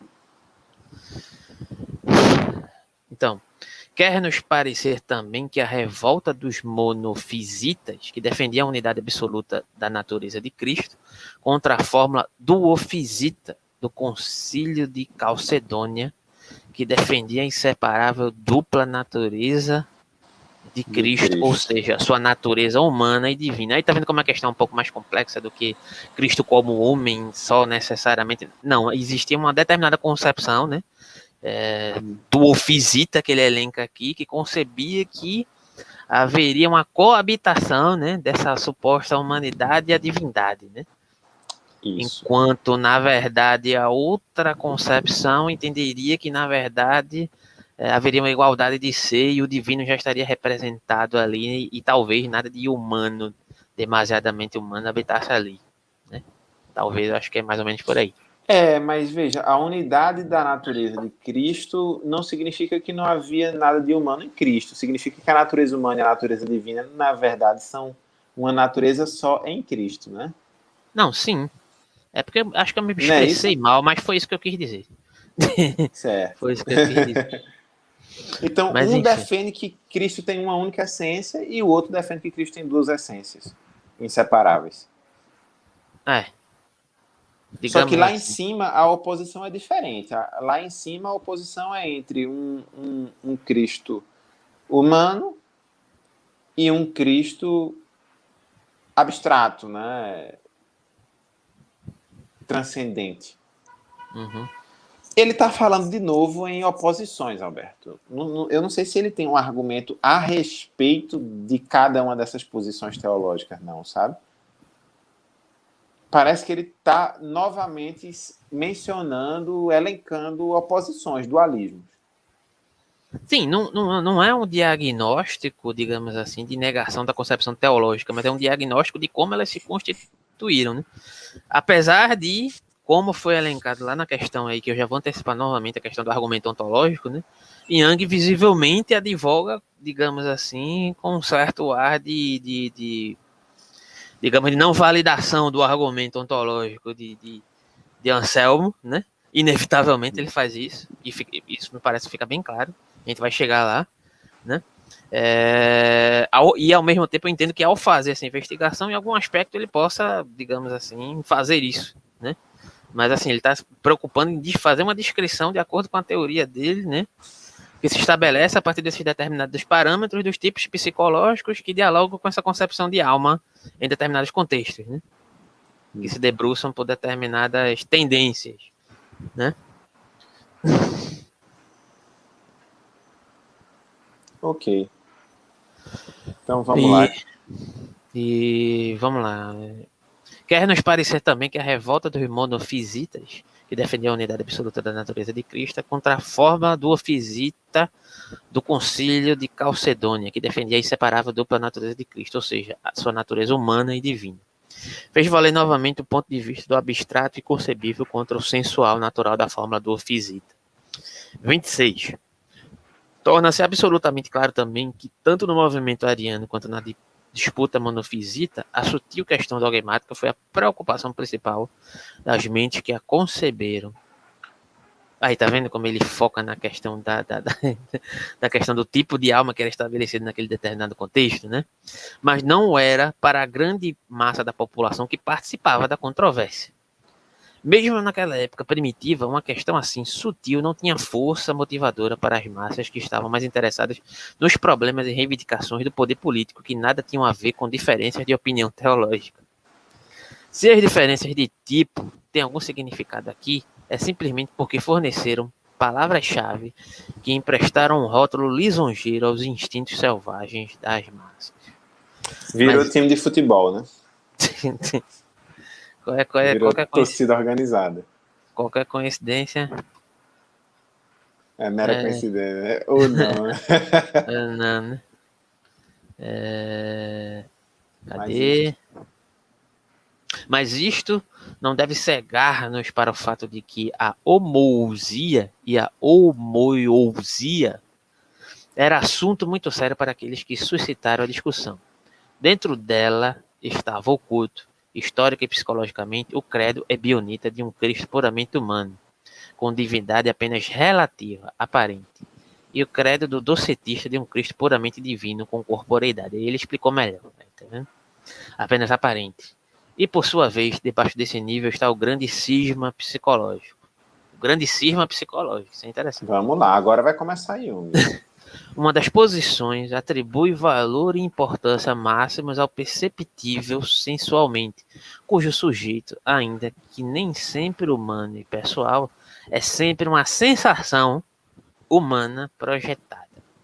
Então, quer nos parecer também que a revolta dos monofisitas, que defendiam a unidade absoluta da natureza de Cristo, contra a fórmula duofisita do Concílio de Calcedônia, que defendia a inseparável dupla natureza de Cristo, ou seja, sua natureza humana e divina. Aí tá vendo como a questão é um pouco mais complexa do que Cristo como homem só necessariamente. Não, existia uma determinada concepção, né? Duofisita, que ele elenca aqui, que concebia que haveria uma coabitação, né, dessa suposta humanidade e a divindade, né? Isso. Enquanto, na verdade, a outra concepção entenderia que, na verdade, haveria uma igualdade de ser e o divino já estaria representado ali e talvez nada de humano, demasiadamente humano, habitasse ali, né? Talvez, eu acho que é mais ou menos por aí. Mas veja, a unidade da natureza de Cristo não significa que não havia nada de humano em Cristo. Significa que a natureza humana e a natureza divina, na verdade, são uma natureza só em Cristo, né? Não, sim. É porque eu acho que eu me expressei mal, mas foi isso que eu quis dizer. Certo. Foi isso que eu quis dizer. Então, mas, um defende que Cristo tem uma única essência e o outro defende que Cristo tem duas essências inseparáveis. Só que lá em cima a oposição é diferente. Lá em cima a oposição é entre um Cristo humano e um Cristo abstrato, né? Transcendente. Ele está falando de novo em oposições, Alberto. Eu não sei se ele tem um argumento a respeito de cada uma dessas posições teológicas, não, sabe? Parece que ele está novamente mencionando, elencando oposições, dualismos. Sim, não é um diagnóstico, digamos assim, de negação da concepção teológica, mas é um diagnóstico de como elas se constituíram, né? Apesar de, como foi elencado lá na questão aí, que eu já vou antecipar novamente a questão do argumento ontológico, né? Young visivelmente advoga, digamos assim, com um certo ar de não validação do argumento ontológico de Anselmo, né? Inevitavelmente ele faz isso, e isso me parece que fica bem claro. A gente vai chegar lá, né? E ao mesmo tempo eu entendo que ao fazer essa investigação, em algum aspecto ele possa, digamos assim, fazer isso, né? Mas assim, ele está se preocupando em fazer uma descrição de acordo com a teoria dele, né? Que se estabelece a partir desses determinados parâmetros dos tipos psicológicos que dialogam com essa concepção de alma em determinados contextos, né? Que se debruçam por determinadas tendências, né? Ok. Então vamos lá. E vamos lá. Quer nos parecer também que a revolta dos monofisitas, que defendia a unidade absoluta da natureza de Cristo, contra a forma duofisita do Concílio de Calcedônia, que defendia a inseparável dupla natureza de Cristo, ou seja, a sua natureza humana e divina. Fez valer novamente o ponto de vista do abstrato e concebível contra o sensual natural da fórmula duofisita. 26. Torna-se absolutamente claro também que, tanto no movimento ariano quanto na disputa monofisita, a sutil questão dogmática foi a preocupação principal das mentes que a conceberam. Aí, tá vendo como ele foca na questão da questão do tipo de alma que era estabelecido naquele determinado contexto, né? Mas não era para a grande massa da população que participava da controvérsia. Mesmo naquela época primitiva, uma questão assim sutil não tinha força motivadora para as massas que estavam mais interessadas nos problemas e reivindicações do poder político, que nada tinham a ver com diferenças de opinião teológica. Se as diferenças de tipo têm algum significado aqui, é simplesmente porque forneceram palavras-chave que emprestaram um rótulo lisonjeiro aos instintos selvagens das massas. Virou time de futebol, né? Qualquer torcida organizada. Qualquer coincidência. É mera coincidência, né? Ou não, né? Não, né? Cadê? Mas isto não deve cegar-nos para o fato de que a homoousia e a homoiousia era assunto muito sério para aqueles que suscitaram a discussão. Dentro dela estava oculto, histórica e psicologicamente, o credo ebionita de um Cristo puramente humano, com divindade apenas relativa, aparente, e o credo do docetista de um Cristo puramente divino, com corporeidade. Aí ele explicou melhor, tá vendo? Apenas aparente. E, por sua vez, debaixo desse nível está o grande cisma psicológico. O grande cisma psicológico, isso é interessante. Vamos lá, agora vai começar Jung. Uma das posições atribui valor e importância máximos ao perceptível sensualmente, cujo sujeito, ainda que nem sempre humano e pessoal, é sempre uma sensação humana projetada.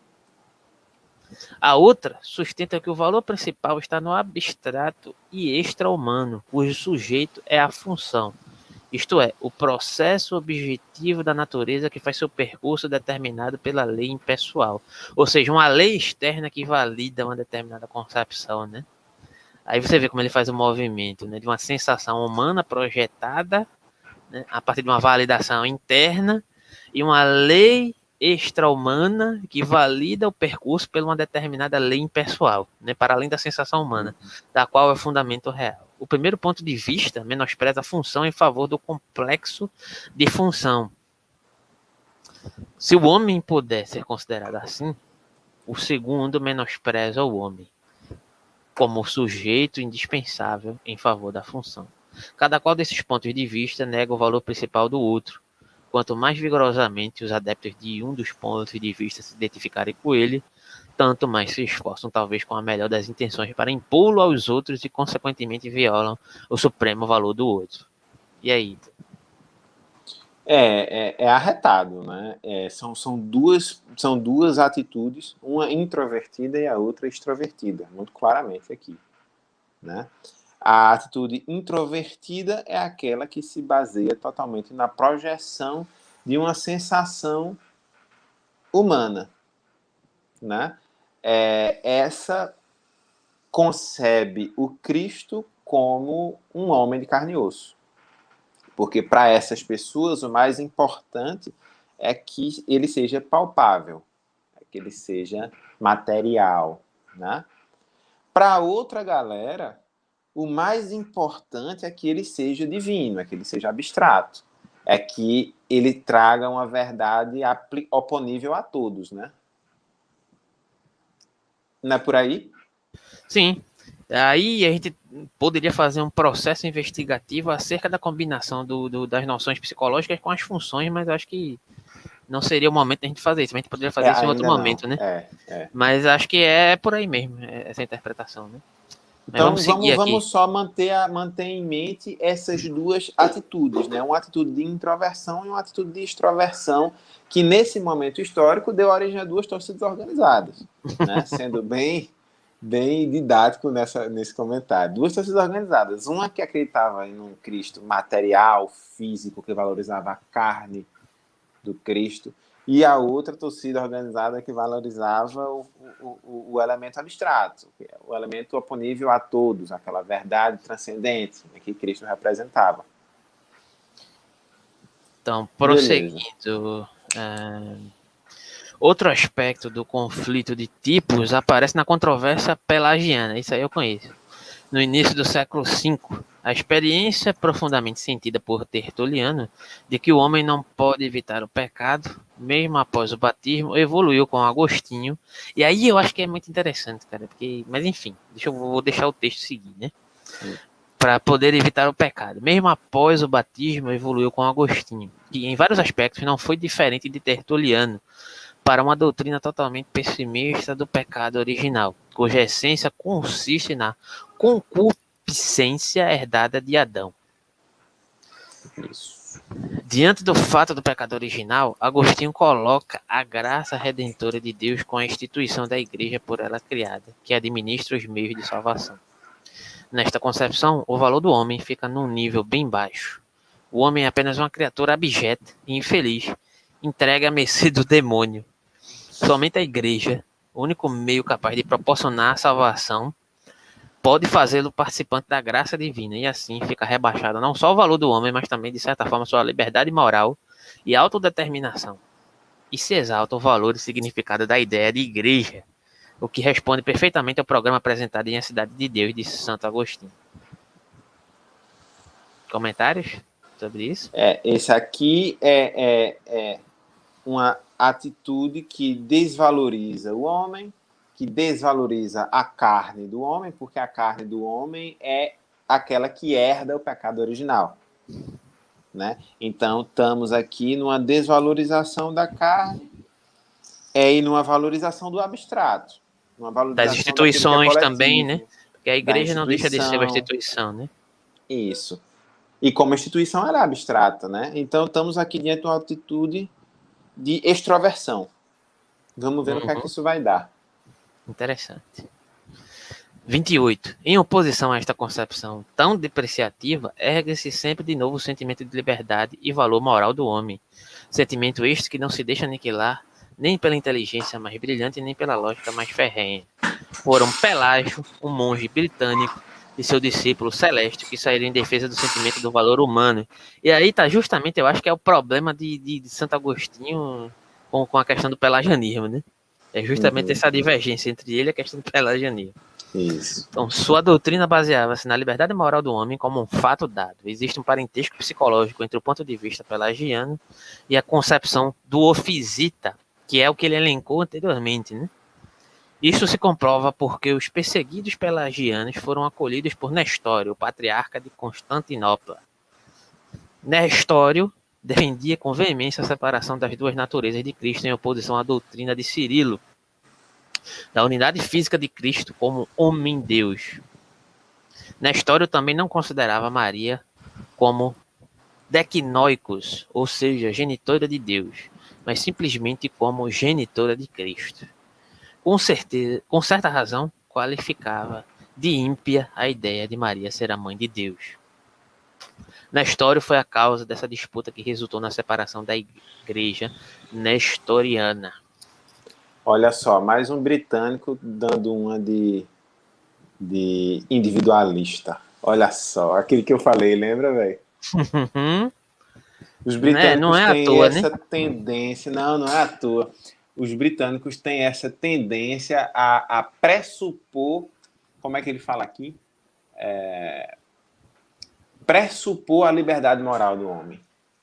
A outra sustenta que o valor principal está no abstrato e extra-humano, cujo sujeito é a função, isto é, o processo objetivo da natureza que faz seu percurso determinado pela lei impessoal, ou seja, uma lei externa que valida uma determinada concepção, né? Aí você vê como ele faz o movimento, né, de uma sensação humana projetada, né, a partir de uma validação interna e uma lei extra-humana que valida o percurso por uma determinada lei impessoal, né, para além da sensação humana, da qual é o fundamento real. O primeiro ponto de vista menospreza a função em favor do complexo de função. Se o homem puder ser considerado assim, o segundo menospreza o homem como sujeito indispensável em favor da função. Cada qual desses pontos de vista nega o valor principal do outro. Quanto mais vigorosamente os adeptos de um dos pontos de vista se identificarem com ele, tanto mais se esforçam, talvez com a melhor das intenções, para impô-lo aos outros e, consequentemente, violam o supremo valor do outro. E aí? É arretado, né? São duas atitudes, uma introvertida e a outra extrovertida, muito claramente aqui, né? A atitude introvertida é aquela que se baseia totalmente na projeção de uma sensação humana, né? Essa concebe o Cristo como um homem de carne e osso. Porque para essas pessoas o mais importante é que ele seja palpável, é que ele seja material, né? Para outra galera, o mais importante é que ele seja divino, é que ele seja abstrato, é que ele traga uma verdade oponível a todos, né? Não é por aí? Sim. Aí a gente poderia fazer um processo investigativo acerca da combinação das noções psicológicas com as funções, mas acho que não seria o momento de a gente fazer isso. A gente poderia fazer isso em outro momento, né? Mas acho que é por aí mesmo, essa interpretação, né? Então vamos só manter em mente essas duas atitudes, né? Uma atitude de introversão e uma atitude de extroversão, que nesse momento histórico deu origem a duas torcidas organizadas, né? Sendo bem didático nesse comentário. Duas torcidas organizadas. Uma que acreditava em um Cristo material, físico, que valorizava a carne do Cristo, e a outra torcida organizada que valorizava o elemento abstrato, o elemento oponível a todos, aquela verdade transcendente, né, que Cristo representava. Então, prosseguindo, outro aspecto do conflito de tipos aparece na controvérsia pelagiana, isso aí eu conheço. No início do século V, a experiência profundamente sentida por Tertuliano de que o homem não pode evitar o pecado, mesmo após o batismo, evoluiu com Agostinho. E aí eu acho que é muito interessante, cara, porque, mas enfim, vou deixar o texto seguir, né? Para poder evitar o pecado. Mesmo após o batismo, evoluiu com Agostinho, que em vários aspectos não foi diferente de Tertuliano, para uma doutrina totalmente pessimista do pecado original, cuja essência consiste na concupiscência herdada de Adão. Isso. Diante do fato do pecado original, Agostinho coloca a graça redentora de Deus com a instituição da igreja por ela criada, que administra os meios de salvação. Nesta concepção, o valor do homem fica num nível bem baixo. O homem é apenas uma criatura abjeta e infeliz, entregue à mercê do demônio. Somente a igreja, o único meio capaz de proporcionar a salvação, pode fazê-lo participante da graça divina, e assim fica rebaixado não só o valor do homem, mas também, de certa forma, sua liberdade moral e autodeterminação. e se exalta o valor e significado da ideia de igreja, o que responde perfeitamente ao programa apresentado em A Cidade de Deus, de Santo Agostinho. Comentários sobre isso? Esse aqui é uma atitude que desvaloriza o homem, que desvaloriza a carne do homem, porque a carne do homem é aquela que herda o pecado original, né? Então, estamos aqui numa desvalorização da carne e numa valorização do abstrato, numa valorização das instituições também, né? Porque a igreja não deixa de ser uma instituição. instituição, né? Isso. E como instituição, ela é abstrata, né? Então, estamos aqui diante de uma atitude de extroversão. Vamos ver no que é que isso vai dar. Interessante. 28. Em oposição a esta concepção tão depreciativa, ergue-se sempre de novo o sentimento de liberdade e valor moral do homem. Sentimento este que não se deixa aniquilar nem pela inteligência mais brilhante, nem pela lógica mais ferrenha. Foram Pelágio, um monge britânico, e seu discípulo Celeste, que saíram em defesa do sentimento do valor humano. E aí tá justamente, eu acho que é o problema de Santo Agostinho com a questão do pelagianismo, né? É justamente essa divergência entre ele e a questão do pelagianismo. Isso. Então, sua doutrina baseava-se na liberdade moral do homem como um fato dado. Existe um parentesco psicológico entre o ponto de vista pelagiano e a concepção do ofisita, que é o que ele elencou anteriormente, né? Isso se comprova porque os perseguidos pelagianos foram acolhidos por Nestório, o patriarca de Constantinopla. Nestório defendia com veemência a separação das duas naturezas de Cristo em oposição à doutrina de Cirilo, da unidade física de Cristo como homem-deus. Nestório também não considerava Maria como dequinóicos, ou seja, genitora de Deus, mas simplesmente como genitora de Cristo. Com certa razão, qualificava de ímpia a ideia de Maria ser a mãe de Deus. Nestório foi a causa dessa disputa que resultou na separação da igreja nestoriana. Olha só, mais um britânico dando uma de individualista. Olha só, aquele que eu falei, lembra, velho? Os britânicos não é têm à toa, essa né? tendência, não é à toa. Os britânicos têm essa tendência a pressupor, como é que ele fala aqui? Pressupor a liberdade moral do homem.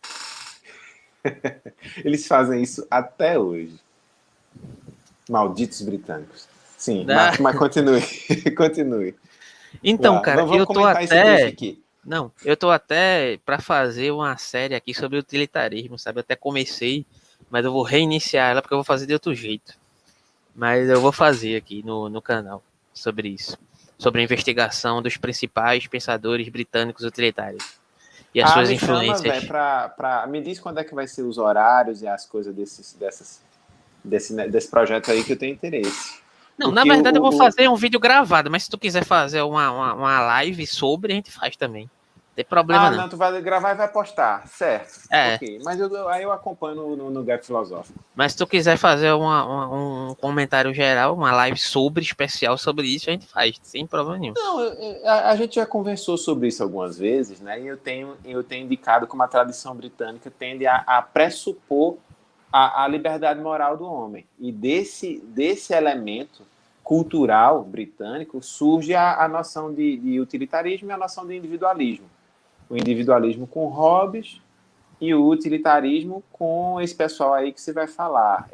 Eles fazem isso até hoje. Malditos britânicos. Sim, mas continue. Continue. Então, cara, eu tô até... aqui. Não, eu tô até para fazer uma série aqui sobre utilitarismo, sabe? Eu até comecei, mas eu vou reiniciar ela porque eu vou fazer de outro jeito. Mas eu vou fazer aqui no canal sobre isso. Sobre a investigação dos principais pensadores britânicos utilitários. E as suas influências. Me diz quando é que vai ser os horários e as coisas desse projeto aí que eu tenho interesse. Não, porque na verdade eu vou fazer um vídeo gravado, mas se tu quiser fazer uma live sobre, a gente faz também. Não tem problema não. Tu vai gravar e vai postar, certo. É. Ok, mas aí eu acompanho no Gap Filosófico. Mas se tu quiser fazer um comentário geral, uma live especial sobre isso, a gente faz, sem problema nenhum. Não, a gente já conversou sobre isso algumas vezes, né? E eu tenho indicado como a tradição britânica tende a pressupor a liberdade moral do homem. E desse elemento cultural britânico surge a noção de utilitarismo e a noção de individualismo. O individualismo com Hobbes e o utilitarismo com esse pessoal aí que você vai falar.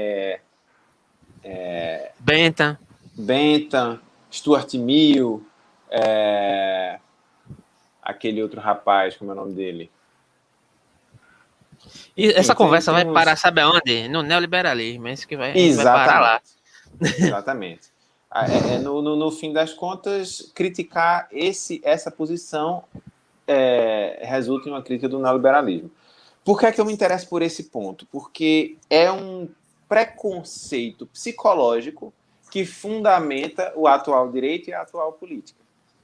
Bentham, Stuart Mill, aquele outro rapaz, como é o nome dele? E essa conversa vai parar, sabe aonde? No neoliberalismo, é isso que vai parar lá. Exatamente. No fim das contas, criticar essa posição resulta em uma crítica do neoliberalismo. Por que é que eu me interesso por esse ponto? Porque é um preconceito psicológico que fundamenta o atual direito e a atual política.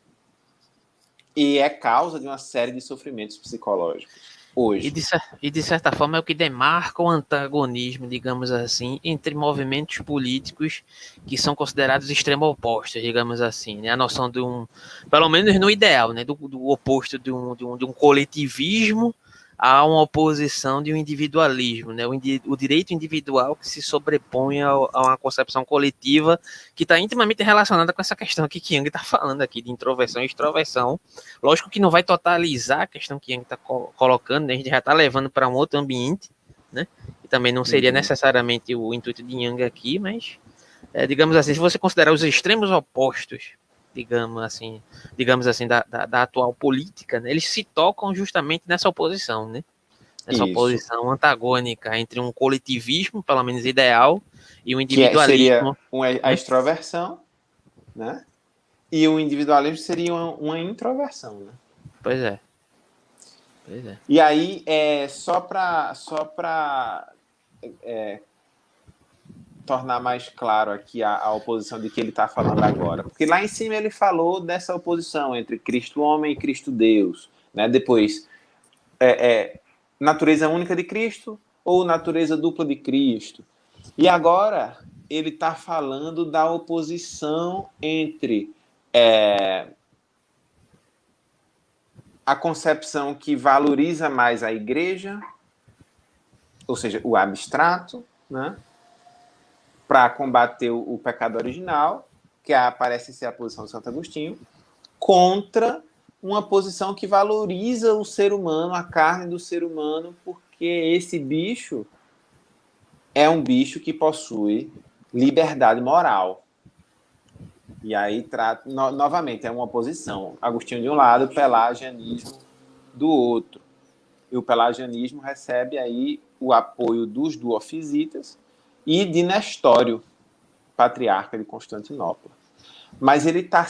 E é causa de uma série de sofrimentos psicológicos. Hoje. E de certa forma é o que demarca o antagonismo, digamos assim, entre movimentos políticos que são considerados extremo opostos, digamos assim, né? A noção de pelo menos no ideal, né? Do oposto de um coletivismo há uma oposição de um individualismo, né? O direito individual que se sobrepõe a uma concepção coletiva que está intimamente relacionada com essa questão que Jung está falando aqui, de introversão e extroversão. Lógico que não vai totalizar a questão que Jung está colocando, né? A gente já está levando para um outro ambiente, né? E também não seria necessariamente o intuito de Jung aqui, mas, digamos assim, se você considerar os extremos opostos, digamos assim, da atual política, né, eles se tocam justamente nessa oposição, né? Nessa oposição antagônica entre um coletivismo, pelo menos ideal, e um individualismo. Seria a extroversão, né? E o individualismo seria uma introversão, né? Pois é. E aí, só para tornar mais claro aqui a oposição de que ele está falando agora. Porque lá em cima ele falou dessa oposição entre Cristo homem e Cristo Deus. Né? Depois, natureza única de Cristo ou natureza dupla de Cristo. E agora ele está falando da oposição entre a concepção que valoriza mais a igreja, ou seja, o abstrato, né? Para combater o pecado original, que parece ser a posição de Santo Agostinho, contra uma posição que valoriza o ser humano, a carne do ser humano, porque esse bicho é um bicho que possui liberdade moral. E aí, novamente, é uma oposição. Agostinho de um lado, pelagianismo do outro. E o pelagianismo recebe aí o apoio dos duofisitas e de Nestório, patriarca de Constantinopla. Mas ele está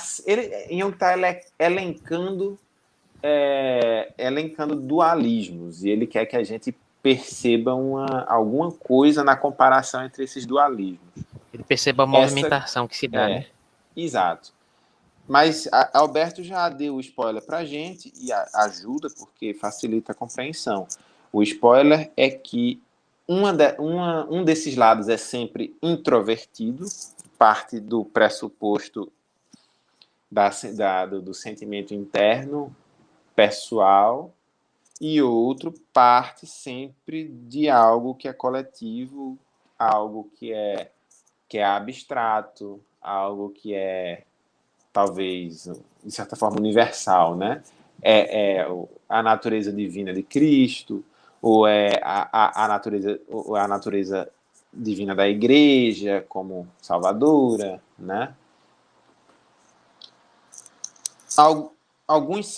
elencando dualismos, e ele quer que a gente perceba alguma coisa na comparação entre esses dualismos. Ele perceba a movimentação que se dá, né? Exato. Mas Alberto já deu o spoiler para a gente, e ajuda porque facilita a compreensão. O spoiler é que um desses lados é sempre introvertido, parte do pressuposto do sentimento interno, pessoal, e outro parte sempre de algo que é coletivo, algo que é abstrato, algo que é, talvez, de certa forma, universal, né? A natureza divina de Cristo, ou a natureza divina da igreja como salvadora, né? Alguns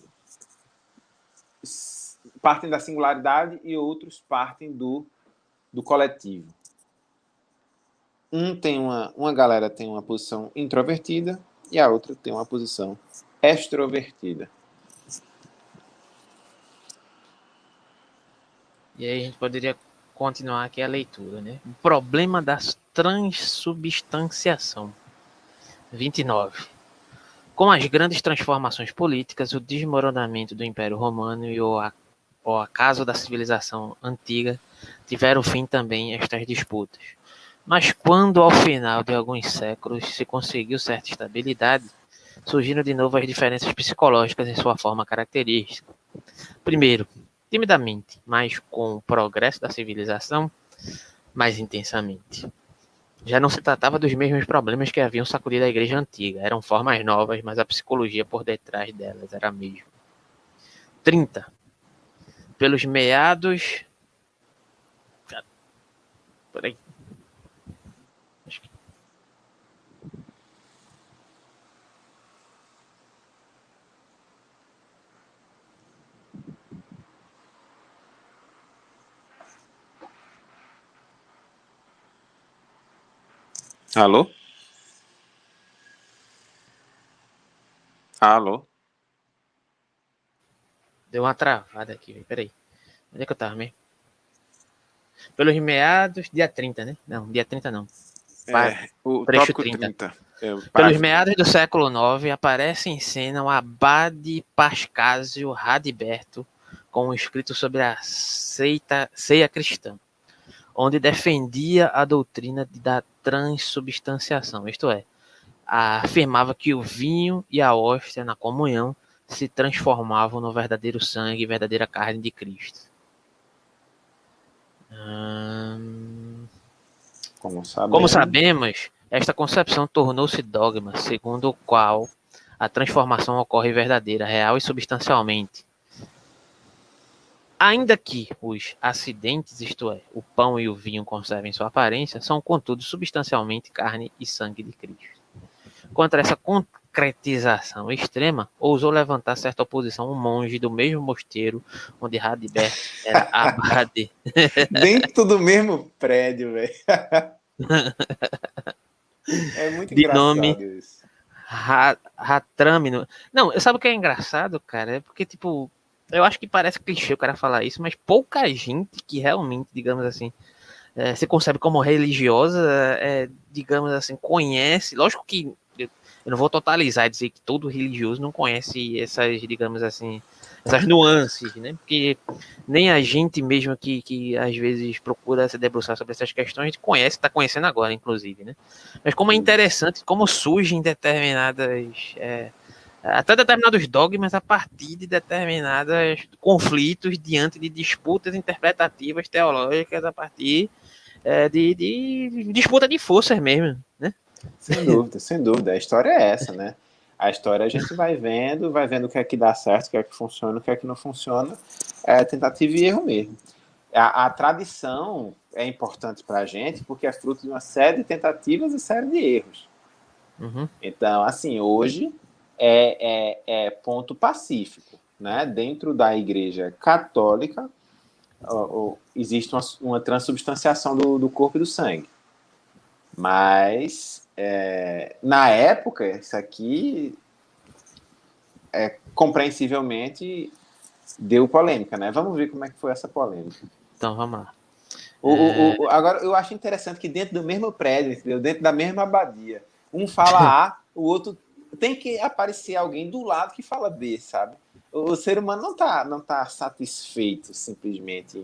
partem da singularidade e outros partem do coletivo. Uma galera tem uma posição introvertida e a outra tem uma posição extrovertida. E aí a gente poderia continuar aqui a leitura, né? O problema da transubstanciação. 29. Com as grandes transformações políticas, o desmoronamento do Império Romano e o acaso da civilização antiga tiveram fim também estas disputas. Mas quando, ao final de alguns séculos, se conseguiu certa estabilidade, surgiram de novo as diferenças psicológicas em sua forma característica. Primeiro, timidamente, mas com o progresso da civilização, mais intensamente. Já não se tratava dos mesmos problemas que haviam sacudido a igreja antiga. Eram formas novas, mas a psicologia por detrás delas era a mesma. 30. Pelos meados... Peraí. Alô? Alô? Deu uma travada aqui, peraí. Onde é que eu tava mesmo? Pelos meados, dia 30, né? Não, dia 30 não. O trecho tópico 30. 30. Pelos meados do século IX, aparece em cena o abade Pascásio Radiberto com um escrito sobre a ceia cristã, onde defendia a doutrina da transubstanciação, isto é, afirmava que o vinho e a hóstia na comunhão se transformavam no verdadeiro sangue e verdadeira carne de Cristo. Como sabemos, esta concepção tornou-se dogma, segundo o qual a transformação ocorre verdadeira, real e substancialmente. Ainda que os acidentes, isto é, o pão e o vinho conservem sua aparência, são, contudo, substancialmente carne e sangue de Cristo. Contra essa concretização extrema, ousou levantar certa oposição um monge do mesmo mosteiro onde Radibert era abade. Dentro do mesmo prédio, velho. É muito de engraçado nome isso. Ratramino. Não, sabe o que é engraçado, cara? É porque, tipo, eu acho que parece clichê o cara falar isso, mas pouca gente que realmente, digamos assim, se concebe como religiosa, digamos assim, conhece. Lógico que eu não vou totalizar e dizer que todo religioso não conhece essas, digamos assim, essas nuances, né? Porque nem a gente mesmo que às vezes procura se debruçar sobre essas questões, a gente conhece, está conhecendo agora, inclusive, né? Mas como é interessante, como surgem até determinados dogmas a partir de determinados conflitos diante de disputas interpretativas teológicas a partir de disputa de forças mesmo, né? Sem dúvida, sem dúvida. A história é essa, né? A história a gente vai vendo o que é que dá certo, o que é que funciona, o que é que não funciona. É tentativa e erro mesmo. A tradição é importante para a gente porque é fruto de uma série de tentativas e série de erros. Uhum. Então, assim, hoje é ponto pacífico, né? Dentro da Igreja Católica existe uma transubstanciação do corpo e do sangue. Mas, na época, isso aqui, compreensivelmente, deu polêmica, né? Vamos ver como é que foi essa polêmica. Então, vamos lá. Agora, eu acho interessante que dentro do mesmo prédio, entendeu? Dentro da mesma abadia, um fala A, o outro... Tem que aparecer alguém do lado que fala B, sabe? O ser humano não tá satisfeito simplesmente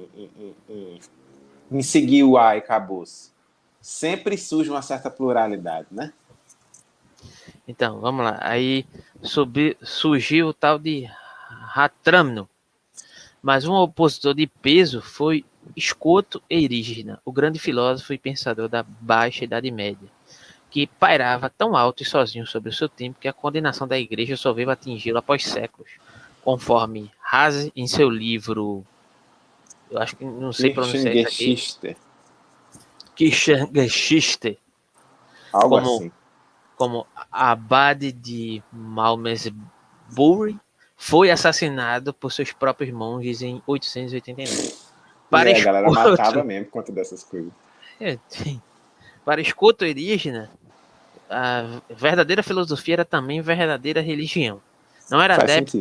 em seguir o A e acabou-se. Sempre surge uma certa pluralidade, né? Então, vamos lá. Aí surgiu o tal de Ratramno. Mas um opositor de peso foi Scoto Erígena, o grande filósofo e pensador da Baixa Idade Média, que pairava tão alto e sozinho sobre o seu tempo que a condenação da igreja só veio atingi-lo após séculos, conforme Haase em seu livro, eu acho que não sei pronunciar isso aqui, Kirchengeschichte, algo assim, como abade de Malmesbury, foi assassinado por seus próprios monges em 889. Para a galera matava mesmo por conta dessas coisas. Para Scoto Erígena, a verdadeira filosofia era também verdadeira religião. Não era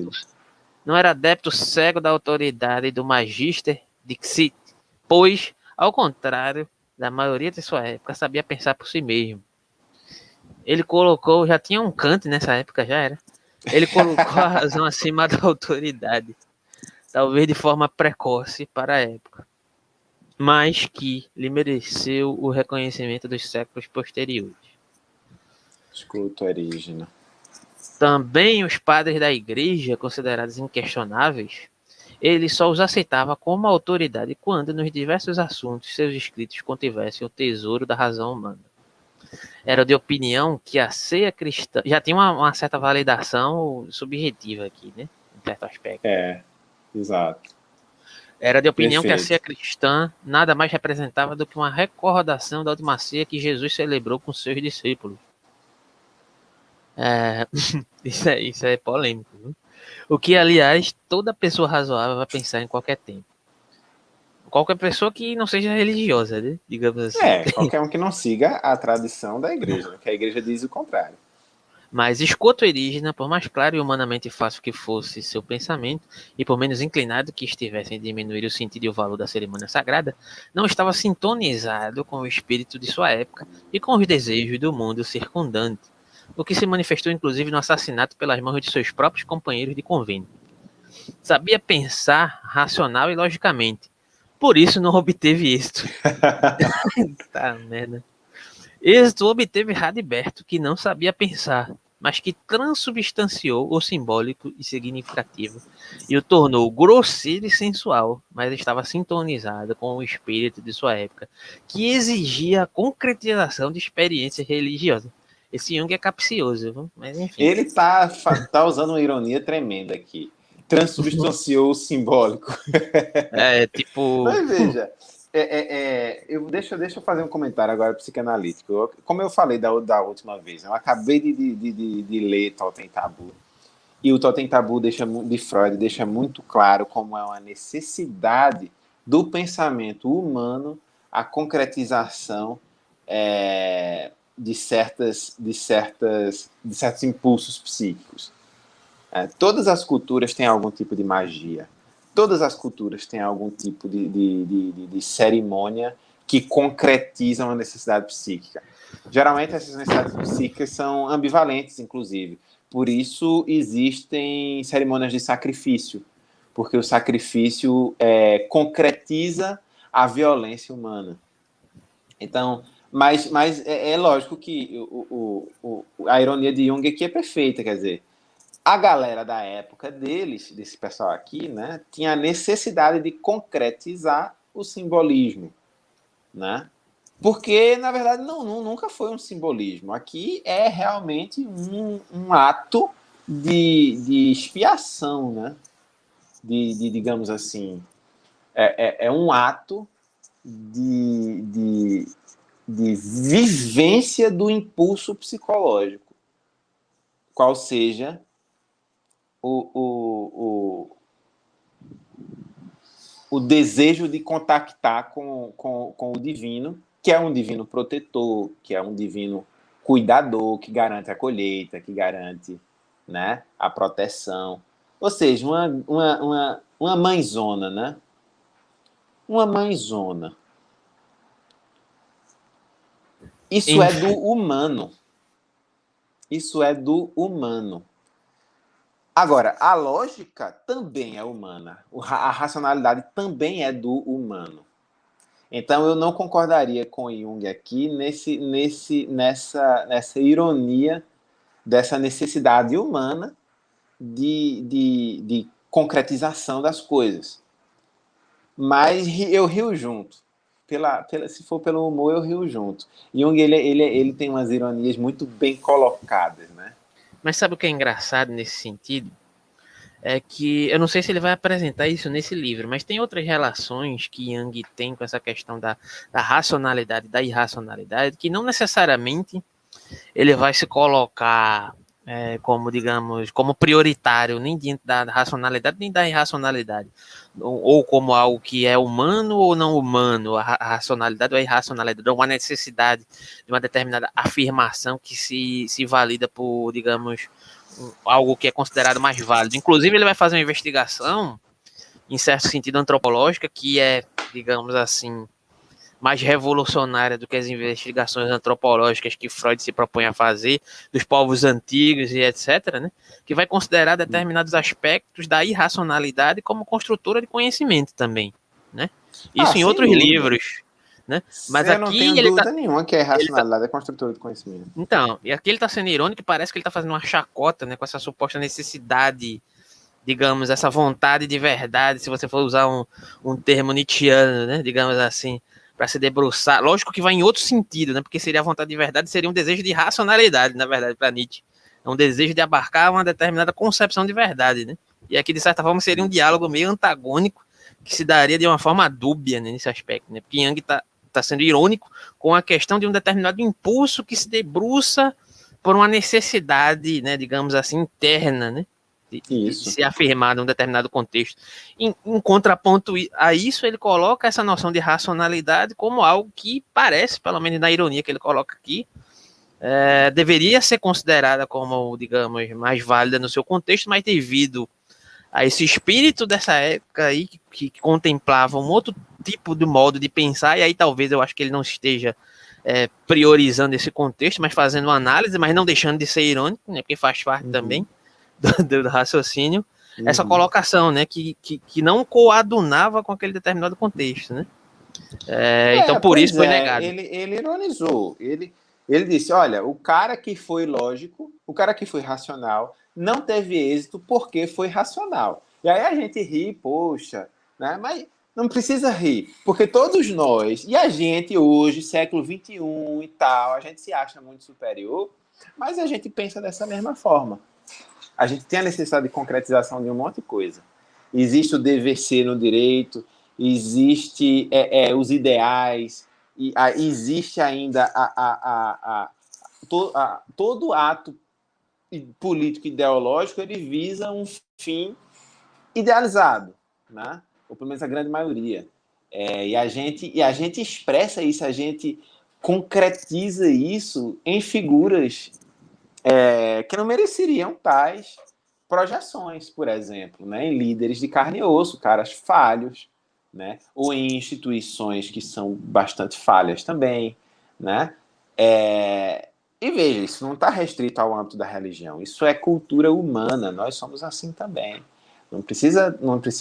adepto cego da autoridade do Magister Dixit, pois, ao contrário da maioria de sua época, sabia pensar por si mesmo. Ele colocou, já tinha um Kant nessa época, já era. Ele colocou a razão acima da autoridade, talvez de forma precoce para a época, mas que lhe mereceu o reconhecimento dos séculos posteriores. Scoto Erígena. Também os padres da igreja, considerados inquestionáveis, ele só os aceitava como autoridade quando, nos diversos assuntos, seus escritos contivessem o tesouro da razão humana. Era de opinião que a ceia cristã... Já tem uma certa validação subjetiva aqui, né? Em certo aspecto. Exato. Era de opinião que a ceia cristã nada mais representava do que uma recordação da última ceia que Jesus celebrou com seus discípulos. Isso é polêmico, viu? O que, aliás, toda pessoa razoável vai pensar em qualquer tempo. Qualquer pessoa que não seja religiosa, né? Digamos assim. Qualquer um que não siga a tradição da igreja, que a igreja diz o contrário. Mas Scoto Erígena, por mais claro e humanamente fácil que fosse seu pensamento, e por menos inclinado que estivesse em diminuir o sentido e o valor da cerimônia sagrada, não estava sintonizado com o espírito de sua época e com os desejos do mundo circundante, o que se manifestou inclusive no assassinato pelas mãos de seus próprios companheiros de convênio. Sabia pensar racional e logicamente, por isso não obteve êxito. Tá merda. Êxito obteve Radberto, que não sabia pensar, mas que transubstanciou o simbólico e significativo e o tornou grosseiro e sensual, mas estava sintonizado com o espírito de sua época, que exigia a concretização de experiências religiosas. Esse Jung é capcioso, viu? Mas enfim. Ele tá usando uma ironia tremenda aqui. Transubstanciou o simbólico. Tipo... Mas veja, deixa eu fazer um comentário agora psicanalítico. Como eu falei da última vez, eu acabei de ler Totem Tabu. E o Totem Tabu de Freud deixa muito claro como é uma necessidade do pensamento humano a concretização de certos impulsos psíquicos. Todas as culturas têm algum tipo de magia. Todas as culturas têm algum tipo de cerimônia que concretizam a necessidade psíquica. Geralmente, essas necessidades psíquicas são ambivalentes, inclusive. Por isso, existem cerimônias de sacrifício, porque o sacrifício concretiza a violência humana. Então, mas é lógico que a ironia de Jung aqui é perfeita, quer dizer, a galera da época desse pessoal aqui, né, tinha a necessidade de concretizar o simbolismo, né? Porque, na verdade, nunca foi um simbolismo. Aqui é realmente um ato de expiação, né? Digamos assim, é um ato de vivência do impulso psicológico, qual seja o desejo de contactar com o divino, que é um divino protetor, que é um divino cuidador, que garante a colheita, que garante, né, a proteção. Ou seja, uma mãezona, né? Uma mãezona. Isso é do humano. Isso é do humano. Agora, a lógica também é humana. A racionalidade também é do humano. Então, eu não concordaria com Jung aqui nessa ironia dessa necessidade humana de concretização das coisas. Mas eu rio junto. Se for pelo humor, eu rio junto. Jung, ele tem umas ironias muito bem colocadas, né? Mas sabe o que é engraçado nesse sentido? É que, eu não sei se ele vai apresentar isso nesse livro, mas tem outras relações que Jung tem com essa questão da racionalidade, da irracionalidade, que não necessariamente ele vai se colocar como, digamos, como prioritário, nem dentro da racionalidade, nem da irracionalidade, ou como algo que é humano ou não humano, a racionalidade ou a irracionalidade, ou uma necessidade de uma determinada afirmação que se valida por, digamos, algo que é considerado mais válido. Inclusive, ele vai fazer uma investigação, em certo sentido antropológica, que é, digamos assim, mais revolucionária do que as investigações antropológicas que Freud se propõe a fazer, dos povos antigos e etc., né? Que vai considerar determinados aspectos da irracionalidade como construtora de conhecimento também, né? Isso em outros livros, né? Mas eu aqui não tenho dúvida nenhuma que a irracionalidade é construtora de conhecimento. Então, e aqui ele está sendo irônico, parece que ele está fazendo uma chacota, né, com essa suposta necessidade, digamos, essa vontade de verdade, se você for usar um termo nietzschiano, né, digamos assim, para se debruçar. Lógico que vai em outro sentido, né, porque seria a vontade de verdade, seria um desejo de racionalidade, na verdade, para Nietzsche. É um desejo de abarcar uma determinada concepção de verdade, né? E aqui, de certa forma, seria um diálogo meio antagônico, que se daria de uma forma dúbia, né, nesse aspecto, né? Porque Jung está sendo irônico com a questão de um determinado impulso que se debruça por uma necessidade, né, digamos assim, interna, né, de se afirmar num determinado contexto. Em contraponto a isso, ele coloca essa noção de racionalidade como algo que parece, pelo menos na ironia que ele coloca aqui, deveria ser considerada como, digamos, mais válida no seu contexto, mas devido a esse espírito dessa época aí que contemplava um outro tipo de modo de pensar, e aí talvez eu acho que ele não esteja priorizando esse contexto, mas fazendo uma análise, mas não deixando de ser irônico, né, porque faz parte também do raciocínio, essa colocação, né, que não coadunava com aquele determinado contexto, né? Então por isso foi negado. Ele ironizou, ele Ele disse, olha, o cara que foi lógico, o cara que foi racional, não teve êxito porque foi racional. E aí a gente ri, poxa, né? Mas não precisa rir, porque todos nós, e a gente hoje, século XXI e tal, a gente se acha muito superior, mas a gente pensa dessa mesma forma. A gente tem a necessidade de concretização de um monte de coisa. Existe o dever ser no direito, existe os ideais, existe ainda todo ato político ideológico, ele visa um fim idealizado, né? Ou pelo menos a grande maioria. E a gente expressa isso, a gente concretiza isso em figuras que não mereceriam tais projeções, por exemplo, né? Em líderes de carne e osso, caras falhos, né? Ou em instituições que são bastante falhas também, né? E veja, isso não está restrito ao âmbito da religião, isso é cultura humana, nós somos assim também. Não precisa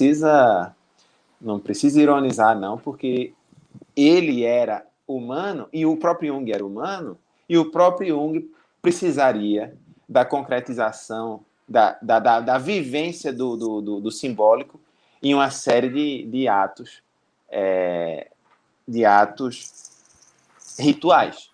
ironizar, não, porque ele era humano e o próprio Jung era humano, e o próprio Jung precisaria da concretização, da vivência do simbólico em uma série de atos rituais.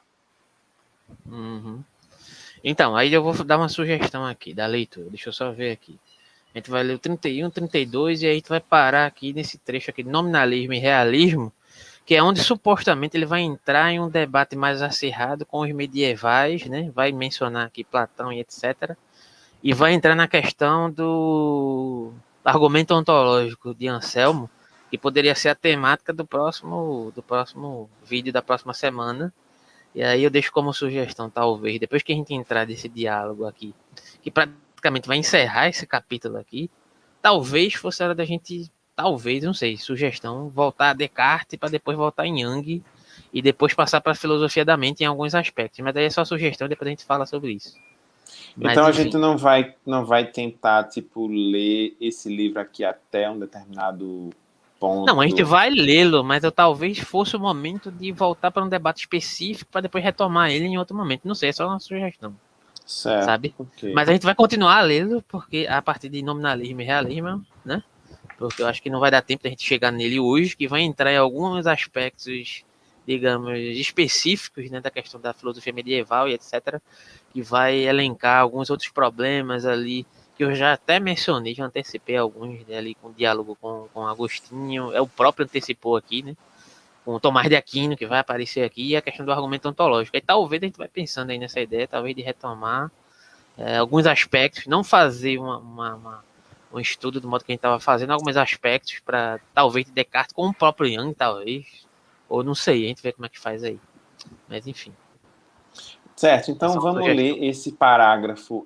Uhum. Então, aí eu vou dar uma sugestão aqui da leitura. Deixa eu só ver aqui. A gente vai ler o 31, 32 e aí a gente vai parar aqui nesse trecho aqui de nominalismo e realismo, que é onde supostamente ele vai entrar em um debate mais acirrado com os medievais, né? Vai mencionar aqui Platão e etc. E vai entrar na questão do argumento ontológico de Anselmo, que poderia ser a temática do próximo vídeo da próxima semana. E aí eu deixo como sugestão, talvez, depois que a gente entrar nesse diálogo aqui, que praticamente vai encerrar esse capítulo aqui, talvez fosse a hora da gente, talvez, não sei, sugestão, voltar a Descartes para depois voltar em Jung e depois passar para a filosofia da mente em alguns aspectos. Mas daí é só sugestão, depois a gente fala sobre isso. Mas, então enfim, a gente não vai tentar, tipo, ler esse livro aqui até um determinado ponto. Não, a gente vai lê-lo, mas eu talvez fosse o momento de voltar para um debate específico para depois retomar ele em outro momento. Não sei, é só uma sugestão. Certo, sabe? Okay. Mas a gente vai continuar a lê-lo, porque a partir de nominalismo e realismo, né? Porque eu acho que não vai dar tempo da gente chegar nele hoje, que vai entrar em alguns aspectos, digamos, específicos, né, da questão da filosofia medieval e etc., que vai elencar alguns outros problemas ali, que eu já até mencionei, já antecipei alguns, né, ali com o diálogo com Agostinho, o próprio antecipou aqui, né? Com o Tomás de Aquino, que vai aparecer aqui, e a questão do argumento ontológico. E talvez a gente vai pensando aí nessa ideia, talvez de retomar alguns aspectos, não fazer um estudo do modo que a gente estava fazendo, alguns aspectos para talvez de Descartes com o próprio Jung, talvez, ou não sei, a gente vê como é que faz aí. Mas enfim. Certo, então vamos ler esse parágrafo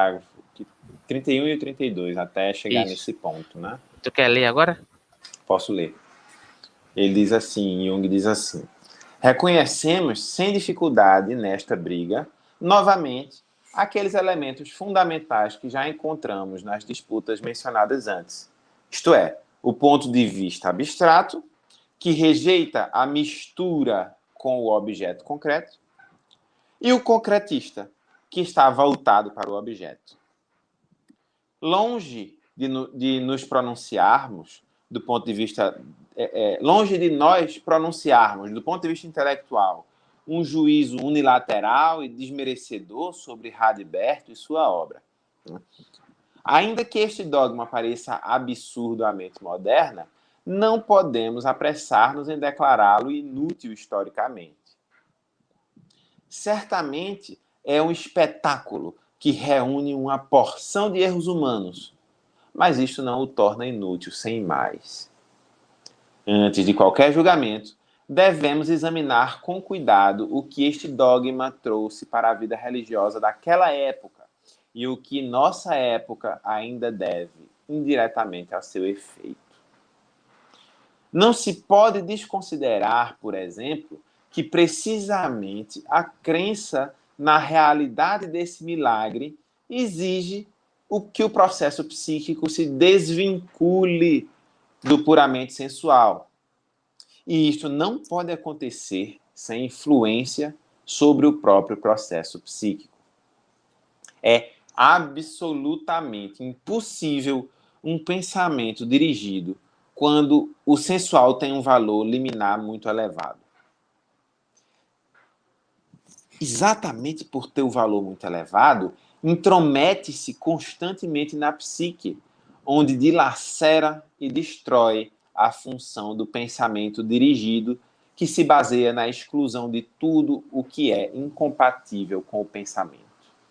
31 e 32, até chegar nesse ponto, né? Tu quer ler agora? Posso ler. Ele diz assim, Jung diz assim: reconhecemos sem dificuldade nesta briga, novamente, aqueles elementos fundamentais que já encontramos nas disputas mencionadas antes. Isto é, o ponto de vista abstrato, que rejeita a mistura com o objeto concreto, e o concretista, que está voltado para o objeto. Longe de nos pronunciarmos do ponto de vista... longe de nós pronunciarmos, do ponto de vista intelectual, um juízo unilateral e desmerecedor sobre Radberto e sua obra. Ainda que este dogma pareça absurdo à mente moderna, não podemos apressar-nos em declará-lo inútil historicamente. Certamente é um espetáculo que reúne uma porção de erros humanos, mas isto não o torna inútil sem mais. Antes de qualquer julgamento, devemos examinar com cuidado o que este dogma trouxe para a vida religiosa daquela época e o que nossa época ainda deve, indiretamente, a seu efeito. Não se pode desconsiderar, por exemplo, que precisamente a crença na realidade desse milagre exige que o processo psíquico se desvincule do puramente sensual. E isto não pode acontecer sem influência sobre o próprio processo psíquico. É absolutamente impossível um pensamento dirigido quando o sensual tem um valor liminar muito elevado. Exatamente por ter um valor muito elevado, intromete-se constantemente na psique, onde dilacera e destrói a função do pensamento dirigido, que se baseia na exclusão de tudo o que é incompatível com o pensamento.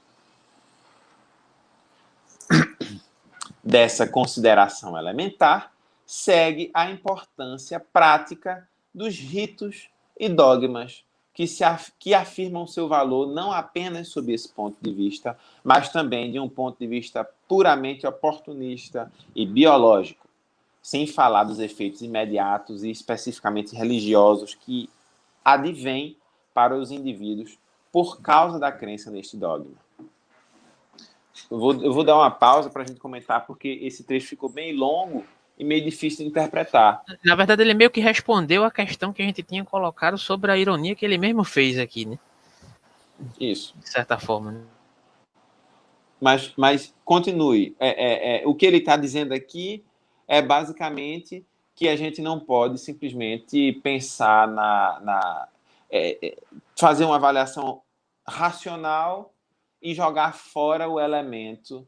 Dessa consideração elementar, segue a importância prática dos ritos e dogmas que afirmam seu valor não apenas sob esse ponto de vista, mas também de um ponto de vista puramente oportunista e biológico, sem falar dos efeitos imediatos e especificamente religiosos que advêm para os indivíduos por causa da crença neste dogma. Eu vou dar uma pausa para a gente comentar, porque esse trecho ficou bem longo e meio difícil de interpretar. Na verdade, ele meio que respondeu a questão que a gente tinha colocado sobre a ironia que ele mesmo fez aqui, né? Isso. De certa forma, né? Mas continue. O que ele está dizendo aqui é basicamente que a gente não pode simplesmente pensar fazer uma avaliação racional e jogar fora o elemento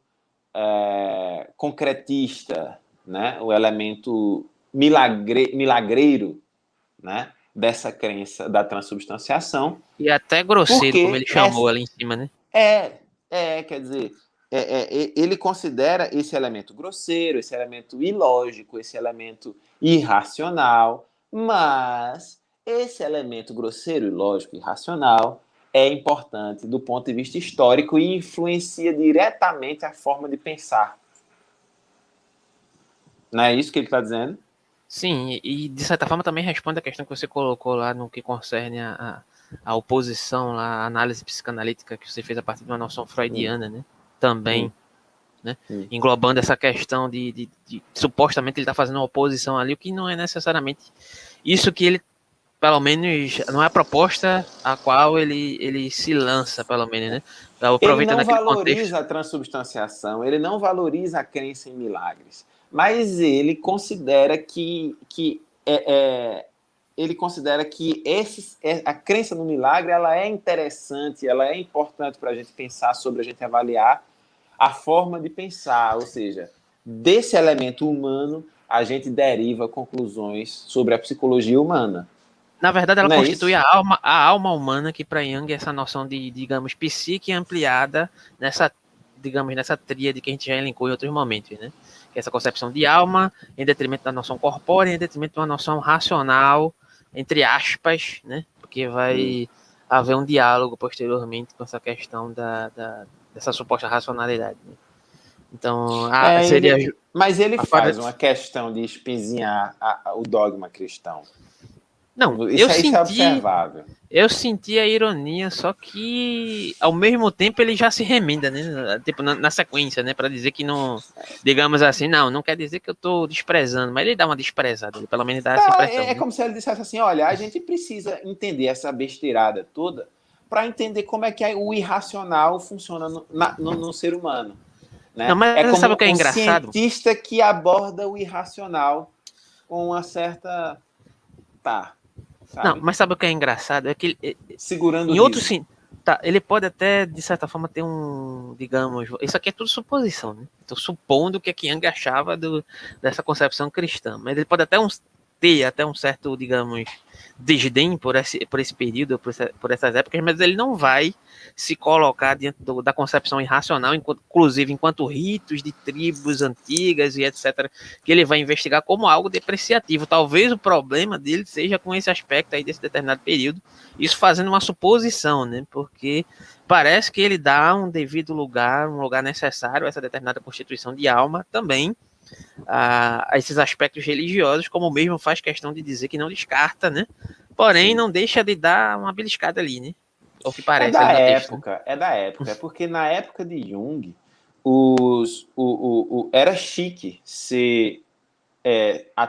concretista, né? O elemento milagreiro, né? Dessa crença da transubstanciação. E até grosseiro, como ele chamou ali em cima, né? Quer dizer, ele considera esse elemento grosseiro, esse elemento ilógico, esse elemento irracional, mas esse elemento grosseiro, ilógico e irracional é importante do ponto de vista histórico e influencia diretamente a forma de pensar. Não é isso que ele está dizendo? Sim, e de certa forma também responde a questão que você colocou lá no que concerne a oposição, a análise psicanalítica que você fez a partir de uma noção freudiana, né? Também, né? Englobando essa questão de supostamente ele está fazendo uma oposição ali, o que não é necessariamente isso que ele, pelo menos, não é a proposta a qual ele se lança, pelo menos, né? Ele não valoriza a transubstanciação, ele não valoriza a crença em milagres, mas ele considera que a crença no milagre ela é interessante, ela é importante para a gente pensar sobre, a gente avaliar a forma de pensar, ou seja, desse elemento humano a gente deriva conclusões sobre a psicologia humana. Na verdade, ela constitui a alma humana, que para Jung é essa noção de, digamos, psique ampliada nessa tríade que a gente já elencou em outros momentos, né? Que é essa concepção de alma em detrimento da noção corpórea, em detrimento de uma noção racional, entre aspas, né? Porque vai haver um diálogo posteriormente com essa questão dessa suposta racionalidade, né? Então, mas ele faz uma questão de espinzinhar o dogma cristão. Não, isso é observável. Eu senti a ironia, só que ao mesmo tempo ele já se remenda, né? Tipo, na sequência, né? Para dizer que não, digamos assim, não quer dizer que eu tô desprezando, mas ele dá uma desprezada, ele pelo menos dá essa impressão. É como se ele dissesse assim, olha, a gente precisa entender essa besteirada toda para entender como é que o irracional funciona no ser humano. Né? Não, mas como sabe o que é engraçado? Um cientista que aborda o irracional com uma certa... Sabe? Não, mas sabe o que é engraçado? É que segurando em outro ele pode até, de certa forma, ter digamos, isso aqui é tudo suposição, né? Estou supondo o que Jung achava dessa concepção cristã, mas ele pode até ter até um certo, digamos, desdém por esse período, por essas épocas, mas ele não vai se colocar diante da concepção irracional, inclusive enquanto ritos de tribos antigas e etc., que ele vai investigar como algo depreciativo. Talvez o problema dele seja com esse aspecto aí desse determinado período, isso fazendo uma suposição, né? Porque parece que ele dá um devido lugar, um lugar necessário a essa determinada constituição de alma também, a esses aspectos religiosos, como mesmo faz questão de dizer que não descarta, né? Porém, não deixa de dar uma beliscada ali, né? O que parece. É da época. É porque na época de Jung, era chique ser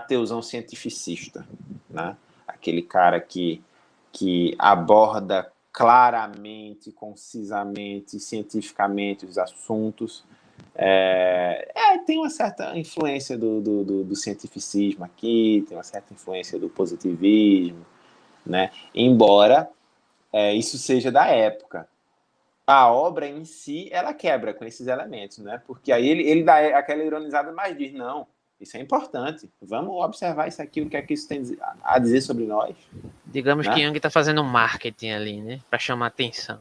ateuzão cientificista, né? Aquele cara que aborda claramente, concisamente, cientificamente os assuntos. Tem uma certa influência do cientificismo aqui, tem uma certa influência do positivismo, né? Embora isso seja da época. A obra em si, ela quebra com esses elementos, né? Porque aí ele dá aquela ironizada, mas diz, não, isso é importante, vamos observar isso aqui, o que é que isso tem a dizer sobre nós. Digamos, né? Que Jung está fazendo marketing ali, né? Para chamar atenção.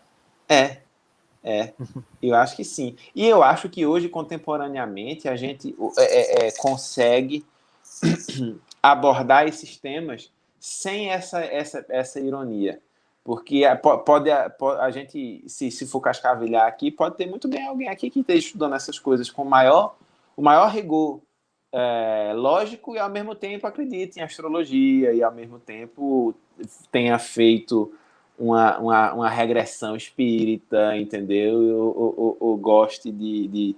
Eu acho que sim. E eu acho que hoje, contemporaneamente, a gente consegue abordar esses temas sem essa ironia. Porque pode a gente, se for cascavilhar aqui, pode ter muito bem alguém aqui que esteja estudando essas coisas com o maior rigor lógico e, ao mesmo tempo, acredite em astrologia e, ao mesmo tempo, tenha feito uma regressão espírita, entendeu? Ou goste de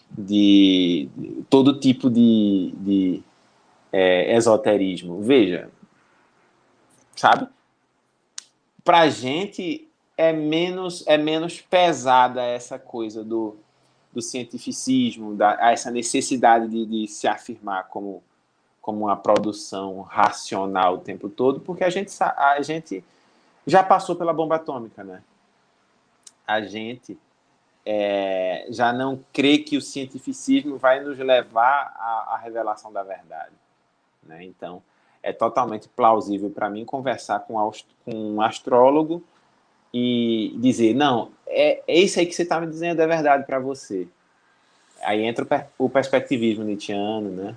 todo tipo de esoterismo. Veja, sabe? Pra gente é menos pesada essa coisa do cientificismo, essa necessidade de se afirmar como uma produção racional o tempo todo, porque a gente já passou pela bomba atômica, né? A gente já não crê que o cientificismo vai nos levar à revelação da verdade, né? Então, é totalmente plausível para mim conversar com um astrólogo e dizer, não, é isso aí que você está me dizendo é verdade para você. Aí entra o perspectivismo nietzschiano, né?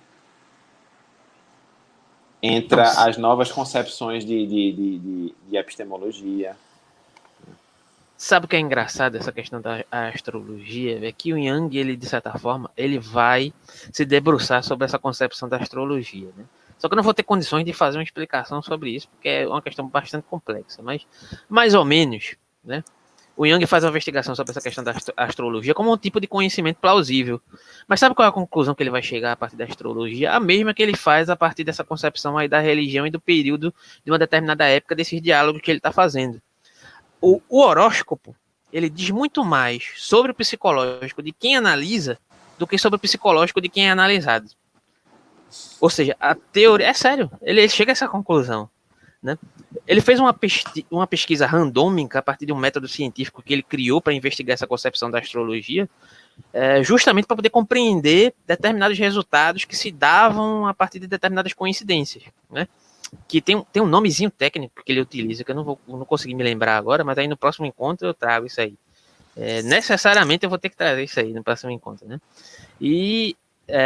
Entra as novas concepções de epistemologia. Sabe o que é engraçado essa questão da astrologia? É que o Jung, ele, de certa forma, ele vai se debruçar sobre essa concepção da astrologia, né? Só que eu não vou ter condições de fazer uma explicação sobre isso, porque é uma questão bastante complexa, mas mais ou menos, né? O Jung faz uma investigação sobre essa questão da astrologia como um tipo de conhecimento plausível. Mas sabe qual é a conclusão que ele vai chegar a partir da astrologia? A mesma que ele faz a partir dessa concepção aí da religião e do período de uma determinada época desses diálogos que ele está fazendo. O horóscopo, ele diz muito mais sobre o psicológico de quem analisa do que sobre o psicológico de quem é analisado. Ou seja, a teoria... É sério, ele chega a essa conclusão, né? Ele fez uma pesquisa randômica a partir de um método científico que ele criou para investigar essa concepção da astrologia, justamente para poder compreender determinados resultados que se davam a partir de determinadas coincidências, né? Que tem um nomezinho técnico que ele utiliza, que eu não consegui me lembrar agora, mas aí no próximo encontro eu trago isso aí. Necessariamente eu vou ter que trazer isso aí no próximo encontro, né? E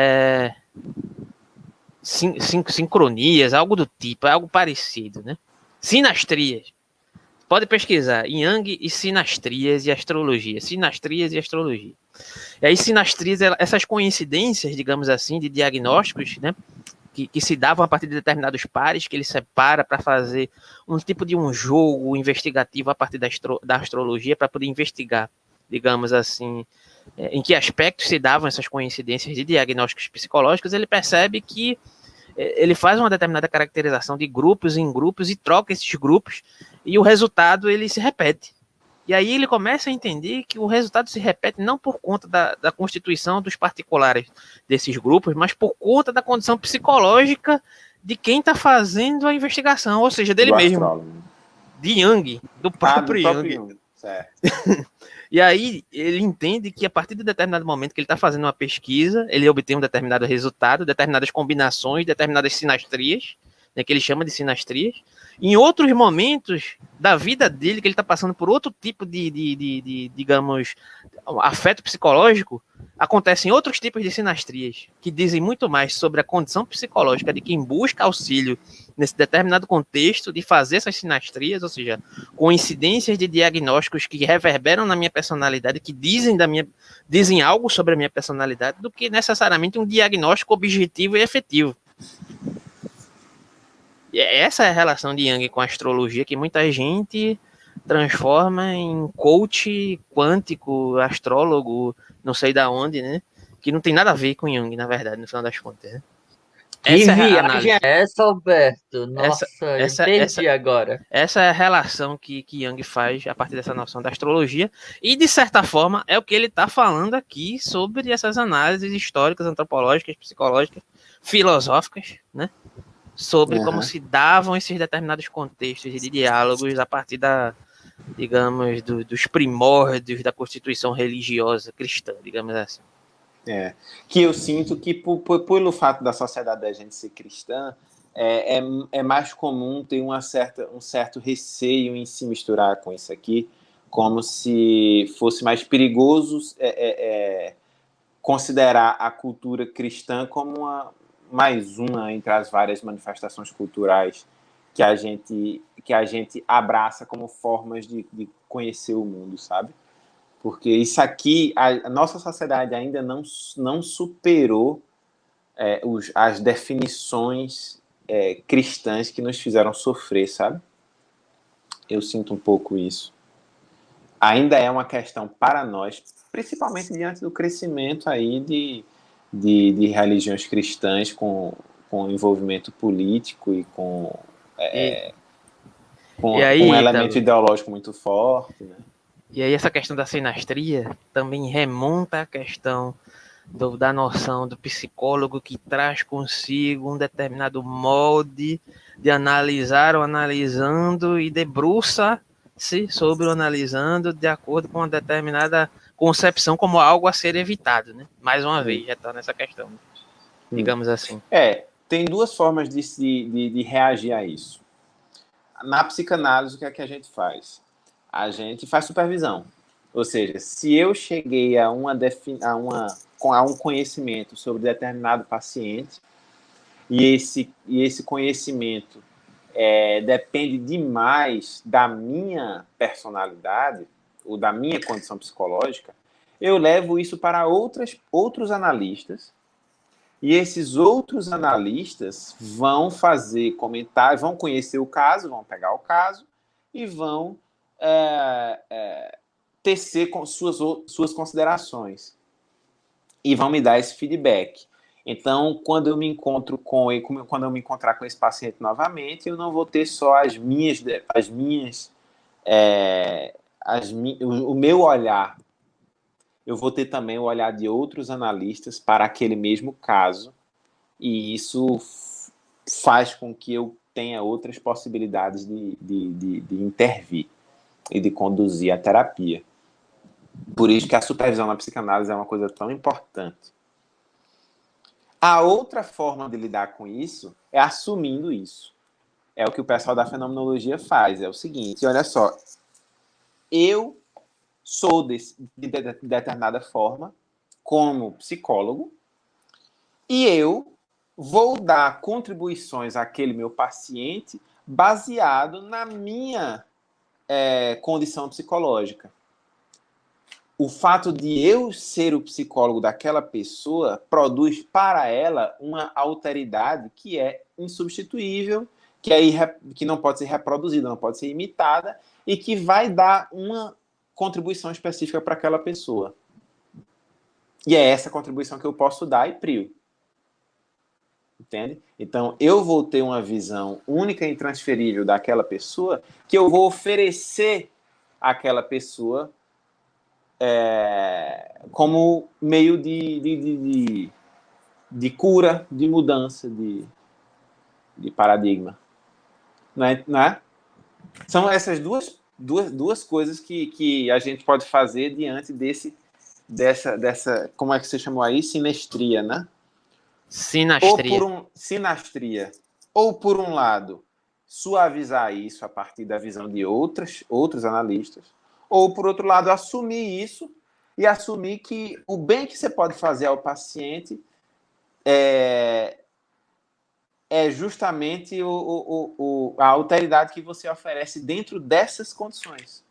sincronias, algo do tipo, algo parecido, né? Sinastrias. Pode pesquisar Jung e sinastrias e astrologia. Sinastrias e astrologia. E aí, sinastrias, essas coincidências, digamos assim, de diagnósticos, né? Que se davam a partir de determinados pares que ele separa para fazer um tipo de um jogo investigativo a partir da astrologia para poder investigar, digamos assim, em que aspectos se davam essas coincidências de diagnósticos psicológicos. Ele percebe que ele faz uma determinada caracterização de grupos em grupos e troca esses grupos e o resultado ele se repete. E aí ele começa a entender que o resultado se repete não por conta da constituição dos particulares desses grupos, mas por conta da condição psicológica de quem está fazendo a investigação, ou seja, dele mesmo. Astrólogo. De Jung, do próprio Jung. Certo. E aí ele entende que a partir de determinado momento que ele está fazendo uma pesquisa, ele obtém um determinado resultado, determinadas combinações, determinadas sinastrias, né, que ele chama de sinastrias. Em outros momentos da vida dele, que ele está passando por outro tipo de, digamos, afeto psicológico, acontecem outros tipos de sinastrias, que dizem muito mais sobre a condição psicológica de quem busca auxílio nesse determinado contexto de fazer essas sinastrias, ou seja, coincidências de diagnósticos que reverberam na minha personalidade, que dizem algo sobre a minha personalidade, do que necessariamente um diagnóstico objetivo e efetivo. E essa é a relação de Jung com a astrologia que muita gente transforma em coach quântico, astrólogo, não sei da onde, né? Que não tem nada a ver com Jung, na verdade, no final das contas. Né? Essa que é a viagem análise. é essa, Alberto? Nossa, entendi agora. Essa é a relação que Jung faz a partir dessa noção da astrologia, e de certa forma é o que ele está falando aqui sobre essas análises históricas, antropológicas, psicológicas, filosóficas, né? Sobre como se davam esses determinados contextos de diálogos a partir digamos, dos primórdios da constituição religiosa cristã, digamos assim. Que eu sinto que, pelo fato da sociedade da gente ser cristã, é mais comum ter um certo receio em se misturar com isso aqui, como se fosse mais perigoso considerar a cultura cristã como mais uma entre as várias manifestações culturais que a gente abraça como formas de conhecer o mundo, sabe? Porque isso aqui, a nossa sociedade ainda não superou as definições cristãs que nos fizeram sofrer, sabe? Eu sinto um pouco isso. Ainda é uma questão para nós, principalmente diante do crescimento aí de religiões cristãs com envolvimento político e com um elemento ideológico muito forte, né? E aí essa questão da sinastria também remonta à questão da noção do psicólogo que traz consigo um determinado molde de analisar o analisando e debruça-se sobre o analisando de acordo com uma determinada concepção como algo a ser evitado, né? Mais uma vez, já está nessa questão, digamos assim. Tem duas formas de reagir a isso. Na psicanálise, o que é que a gente faz? A gente faz supervisão. Ou seja, se eu cheguei a um conhecimento sobre determinado paciente e esse conhecimento depende demais da minha personalidade ou da minha condição psicológica, eu levo isso para outros analistas, e esses outros analistas vão fazer comentários, vão conhecer o caso, vão pegar o caso e vão tecer com suas considerações e vão me dar esse feedback. Então, quando eu me encontrar com esse paciente novamente, eu não vou ter só o meu olhar. Eu vou ter também o olhar de outros analistas para aquele mesmo caso, e isso faz com que eu tenha outras possibilidades de intervir e de conduzir a terapia. Por isso que a supervisão na psicanálise é uma coisa tão importante. A outra forma de lidar com isso é assumindo isso. É o que o pessoal da fenomenologia faz. É o seguinte, olha só, eu sou de determinada forma como psicólogo e eu vou dar contribuições àquele meu paciente baseado na minha condição psicológica. O fato de eu ser o psicólogo daquela pessoa produz para ela uma alteridade que é insubstituível, que não pode ser reproduzida, não pode ser imitada, e que vai dar uma contribuição específica para aquela pessoa. E é essa contribuição que eu posso dar e prio. Entende? Então, eu vou ter uma visão única e intransferível daquela pessoa que eu vou oferecer àquela pessoa como meio de cura, de mudança, de paradigma. Não é? São essas duas coisas que a gente pode fazer diante dessa, como é que você chamou aí? Sinastria, né? Sinastria. Ou por um lado, suavizar isso a partir da visão de outros analistas, ou por outro lado, assumir isso e assumir que o bem que você pode fazer ao paciente é justamente a alteridade que você oferece dentro dessas condições.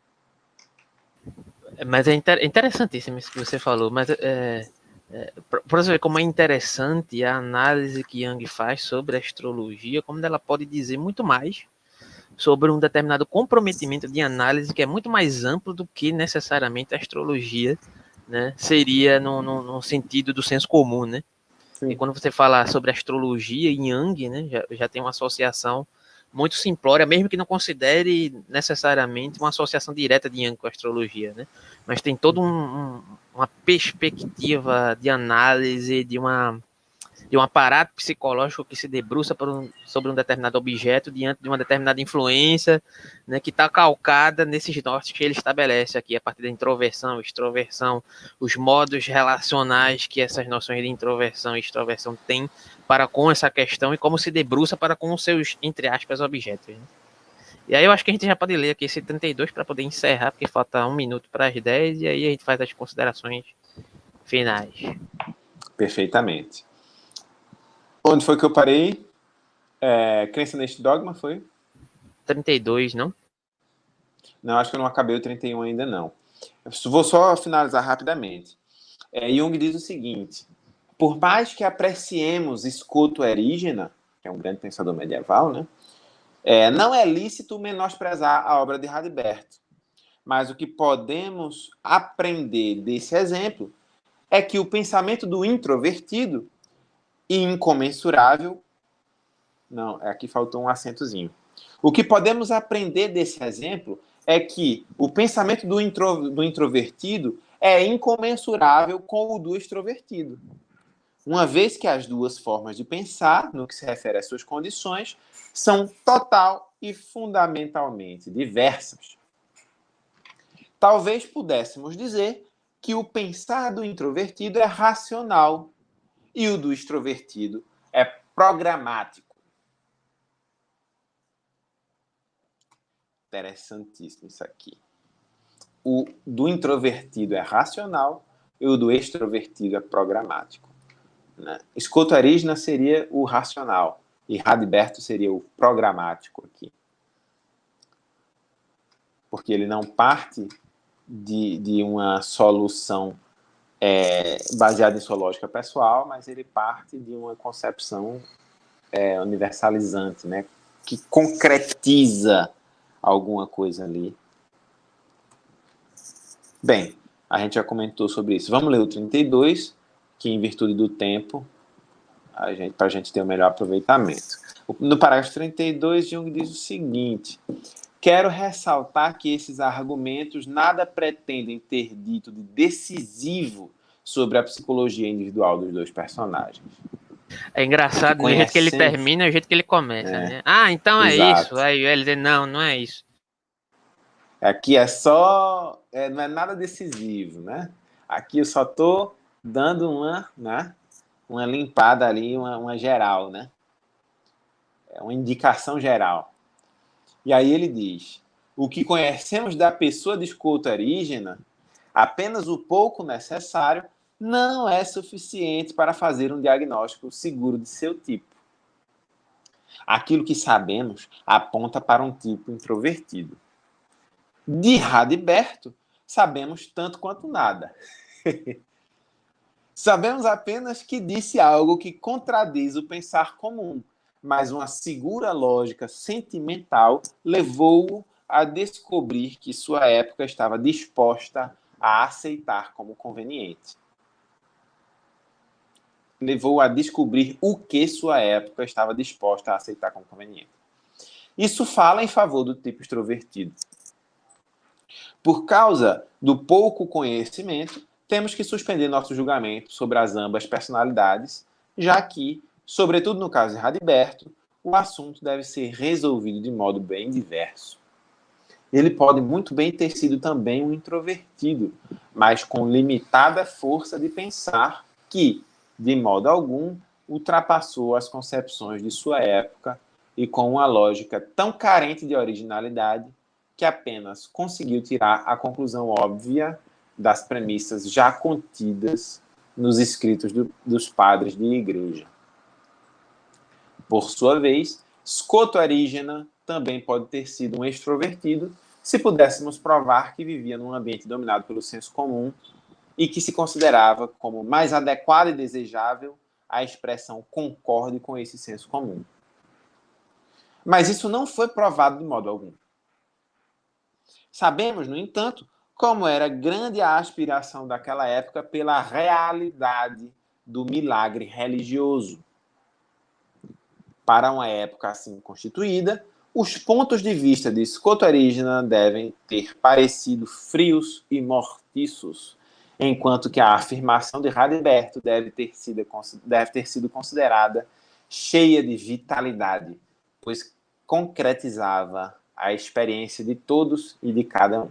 Mas é interessantíssimo isso que você falou, mas para você ver como é interessante a análise que Jung faz sobre a astrologia, como ela pode dizer muito mais sobre um determinado comprometimento de análise que é muito mais amplo do que necessariamente a astrologia, né, seria no sentido do senso comum, né? E quando você fala sobre astrologia e Yang, né, já tem uma associação muito simplória, mesmo que não considere necessariamente uma associação direta de Yang com a astrologia, né? Mas tem toda uma perspectiva de análise, de um aparato psicológico que se debruça sobre um determinado objeto diante de uma determinada influência, né, que está calcada nesses nortes que ele estabelece aqui, a partir da introversão, extroversão, os modos relacionais que essas noções de introversão e extroversão têm para com essa questão e como se debruça para com os seus, entre aspas, objetos. Né? E aí eu acho que a gente já pode ler aqui esse 32 para poder encerrar, porque falta 1 minuto para as 10, e aí a gente faz as considerações finais. Perfeitamente. Onde foi que eu parei? Crença neste dogma, foi? 32, não? Não, acho que eu não acabei o 31 ainda, não. Eu vou só finalizar rapidamente. Jung diz o seguinte: por mais que apreciemos Scoto Erigena, que é um grande pensador medieval, né? Não é lícito menosprezar a obra de Radberto. Mas o que podemos aprender desse exemplo é que o pensamento do introvertido e incomensurável... Não, aqui faltou um acentozinho. O que podemos aprender desse exemplo é que o pensamento do introvertido é incomensurável com o do extrovertido. Uma vez que as duas formas de pensar, no que se refere às suas condições, são total e fundamentalmente diversas. Talvez pudéssemos dizer que o pensar do introvertido é racional e o do extrovertido é programático. Interessantíssimo isso aqui. O do introvertido é racional e o do extrovertido é programático. Né? Scoto Erigena seria o racional e Radberto seria o programático aqui. Porque ele não parte de uma solução baseada em sua lógica pessoal, mas ele parte de uma concepção universalizante, né? Que concretiza alguma coisa ali. Bem, a gente já comentou sobre isso. Vamos ler o 32, que em virtude do tempo, para a gente ter um melhor aproveitamento. No parágrafo 32, Jung diz o seguinte: quero ressaltar que esses argumentos nada pretendem ter dito de decisivo sobre a psicologia individual dos dois personagens. É engraçado, do jeito que ele termina, é o jeito que ele começa, né? Então é isso. Aí ele diz, não é isso. Aqui é só... não é nada decisivo, né? Aqui eu só estou dando uma limpada ali, uma geral, né? Uma indicação geral. E aí ele diz: o que conhecemos da pessoa de Scoto Erigena, apenas o pouco necessário, não é suficiente para fazer um diagnóstico seguro de seu tipo. Aquilo que sabemos aponta para um tipo introvertido. De Radberto, sabemos tanto quanto nada. Sabemos apenas que disse algo que contradiz o pensar comum, mas uma segura lógica sentimental levou-o a descobrir que sua época estava disposta a aceitar como conveniente. Levou a descobrir o que sua época estava disposta a aceitar como conveniente. Isso fala em favor do tipo extrovertido. Por causa do pouco conhecimento, temos que suspender nosso julgamento sobre as ambas personalidades, já que, sobretudo no caso de Radberto, o assunto deve ser resolvido de modo bem diverso. Ele pode muito bem ter sido também um introvertido, mas com limitada força de pensar que, de modo algum, ultrapassou as concepções de sua época e com uma lógica tão carente de originalidade que apenas conseguiu tirar a conclusão óbvia das premissas já contidas nos escritos dos padres de igreja. Por sua vez, Scoto Erigena também pode ter sido um extrovertido se pudéssemos provar que vivia num ambiente dominado pelo senso comum e que se considerava como mais adequado e desejável a expressão concorde com esse senso comum. Mas isso não foi provado de modo algum. Sabemos, no entanto, como era grande a aspiração daquela época pela realidade do milagre religioso. Para uma época assim constituída, os pontos de vista de Scott Original devem ter parecido frios e mortiços, enquanto que a afirmação de Radberto deve ter sido considerada cheia de vitalidade, pois concretizava a experiência de todos e de cada um.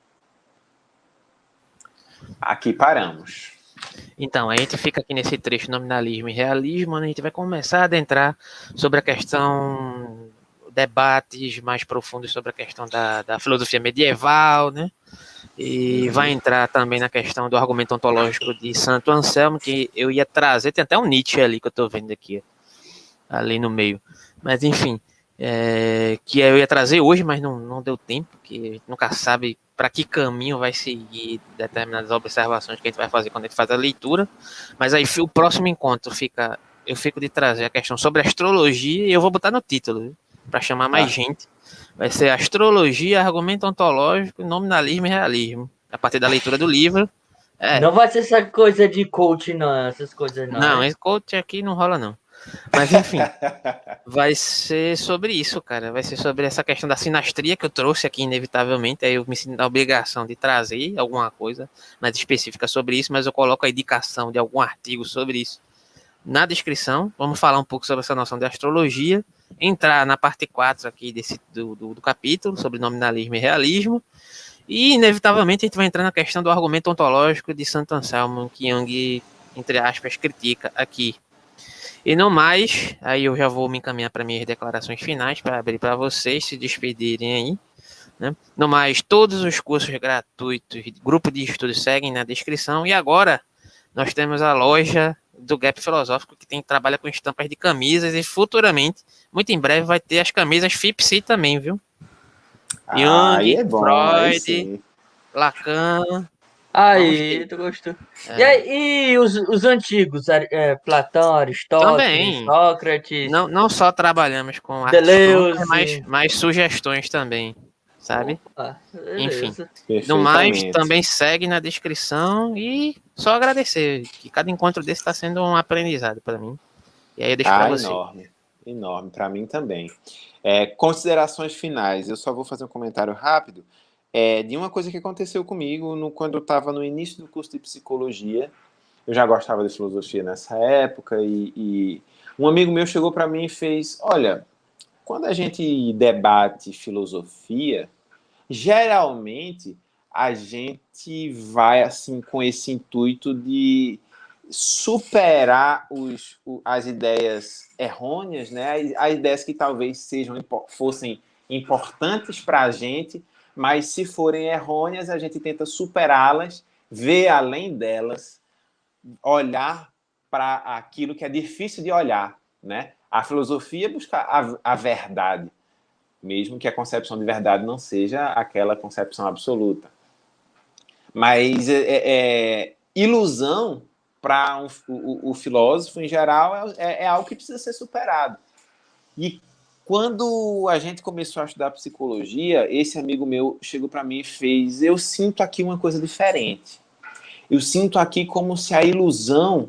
Aqui paramos. Então, a gente fica aqui nesse trecho nominalismo e realismo, onde a gente vai começar a adentrar sobre a questão, debates mais profundos sobre a questão da filosofia medieval, né? E vai entrar também na questão do argumento ontológico de Santo Anselmo, que eu ia trazer, tem até um Nietzsche ali que eu estou vendo aqui, ali no meio. Mas, enfim, que eu ia trazer hoje, mas não deu tempo, porque a gente nunca sabe para que caminho vai seguir determinadas observações que a gente vai fazer quando a gente faz a leitura. Mas aí o próximo encontro eu fico de trazer a questão sobre astrologia, e eu vou botar no título, para chamar mais gente. Vai ser astrologia, argumento ontológico, nominalismo e realismo. A partir da leitura do livro. Não vai ser essa coisa de coach, não, essas coisas não. Não, esse coach aqui não rola, não. Mas, enfim, vai ser sobre isso, cara. Vai ser sobre essa questão da sinastria que eu trouxe aqui, inevitavelmente. Aí eu me sinto na obrigação de trazer alguma coisa mais específica sobre isso, mas eu coloco a indicação de algum artigo sobre isso na descrição. Vamos falar um pouco sobre essa noção de astrologia, entrar na parte 4 aqui do capítulo, sobre nominalismo e realismo, e, inevitavelmente, a gente vai entrar na questão do argumento ontológico de Santo Anselmo, que Jung, entre aspas, critica aqui. E não mais, aí eu já vou me encaminhar para minhas declarações finais, para abrir para vocês se despedirem aí, né? No mais, todos os cursos gratuitos, grupo de estudos seguem na descrição, e agora nós temos a loja do Gap Filosófico, que trabalha com estampas de camisas, e futuramente, muito em breve, vai ter as camisas FIPSI também, viu? Jung, É bom, Freud, Lacan... Aí, tu gostou. E os antigos, Platão, Aristóteles, também. Sócrates. Não só trabalhamos com Deleuze, mas sugestões também, sabe? Opa, enfim. No mais, também segue na descrição, e só agradecer, que cada encontro desse está sendo um aprendizado para mim. E aí eu deixo para você. Enorme, para mim também. Considerações finais, eu só vou fazer um comentário rápido. De uma coisa que aconteceu comigo quando eu estava no início do curso de psicologia. Eu já gostava de filosofia nessa época, e um amigo meu chegou para mim e fez: olha, quando a gente debate filosofia, geralmente a gente vai assim com esse intuito de superar as ideias errôneas, né? As ideias que talvez fossem importantes para a gente, mas se forem errôneas, a gente tenta superá-las, ver além delas, olhar para aquilo que é difícil de olhar, né? A filosofia busca a verdade, mesmo que a concepção de verdade não seja aquela concepção absoluta. Mas ilusão, para o filósofo, em geral, é algo que precisa ser superado. E quando a gente começou a estudar psicologia, esse amigo meu chegou para mim e fez: eu sinto aqui uma coisa diferente. Eu sinto aqui como se a ilusão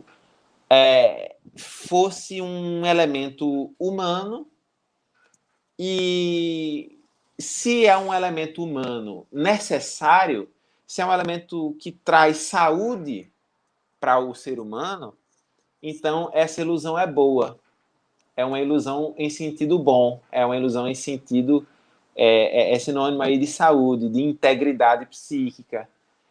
fosse um elemento humano, e se é um elemento humano necessário, se é um elemento que traz saúde para o ser humano, então essa ilusão é boa. É uma ilusão em sentido bom, é uma ilusão em sentido é sinônimo aí de saúde, de integridade psíquica.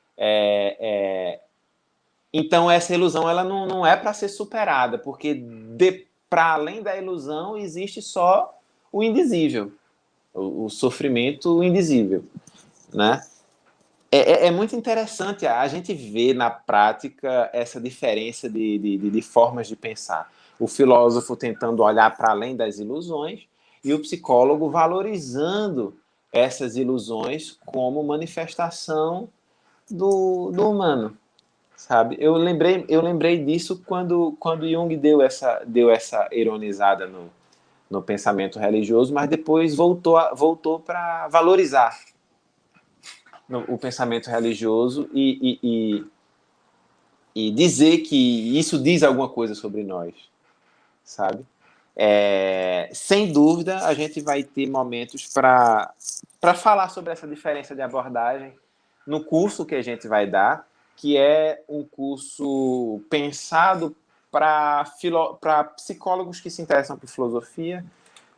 Então essa ilusão ela não é para ser superada, porque para além da ilusão existe só o indizível, o sofrimento indizível, né? É muito interessante a gente ver na prática essa diferença de formas de pensar. O filósofo tentando olhar para além das ilusões, e o psicólogo valorizando essas ilusões como manifestação do humano, sabe? Eu lembrei disso quando Jung deu essa ironizada no pensamento religioso, mas depois voltou para valorizar o pensamento religioso, e dizer que isso diz alguma coisa sobre nós, sabe? Sem dúvida, a gente vai ter momentos para falar sobre essa diferença de abordagem no curso que a gente vai dar, que é um curso pensado para psicólogos que se interessam por filosofia,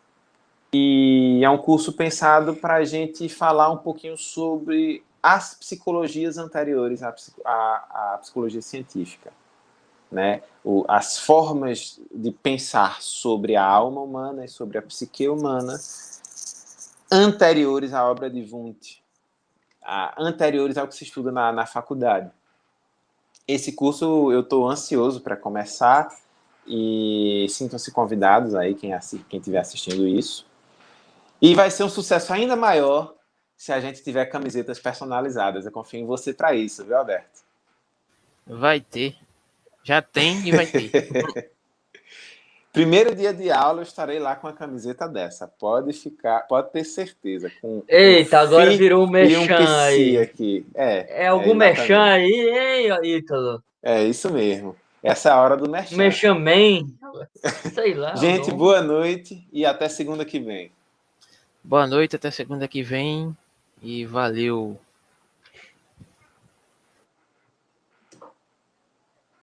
e é um curso pensado para a gente falar um pouquinho sobre as psicologias anteriores à psicologia científica, né? As formas de pensar sobre a alma humana e sobre a psique humana anteriores à obra de Wundt, anteriores ao que se estuda na faculdade. Esse curso eu estou ansioso para começar, e sintam-se convidados aí, quem estiver assistindo isso. E vai ser um sucesso ainda maior se a gente tiver camisetas personalizadas. Eu confio em você para isso, viu, Alberto? Vai ter. Já tem e vai ter. Primeiro dia de aula eu estarei lá com a camiseta dessa. Pode ter certeza. Eita, agora virou um e um merchan aí. aqui. É algum merchan aí, hein, Ítalo? É isso mesmo. Essa é a hora do merchan. Merchan Man. Sei lá. Gente, boa noite e até segunda que vem. Boa noite, até segunda que vem. E valeu.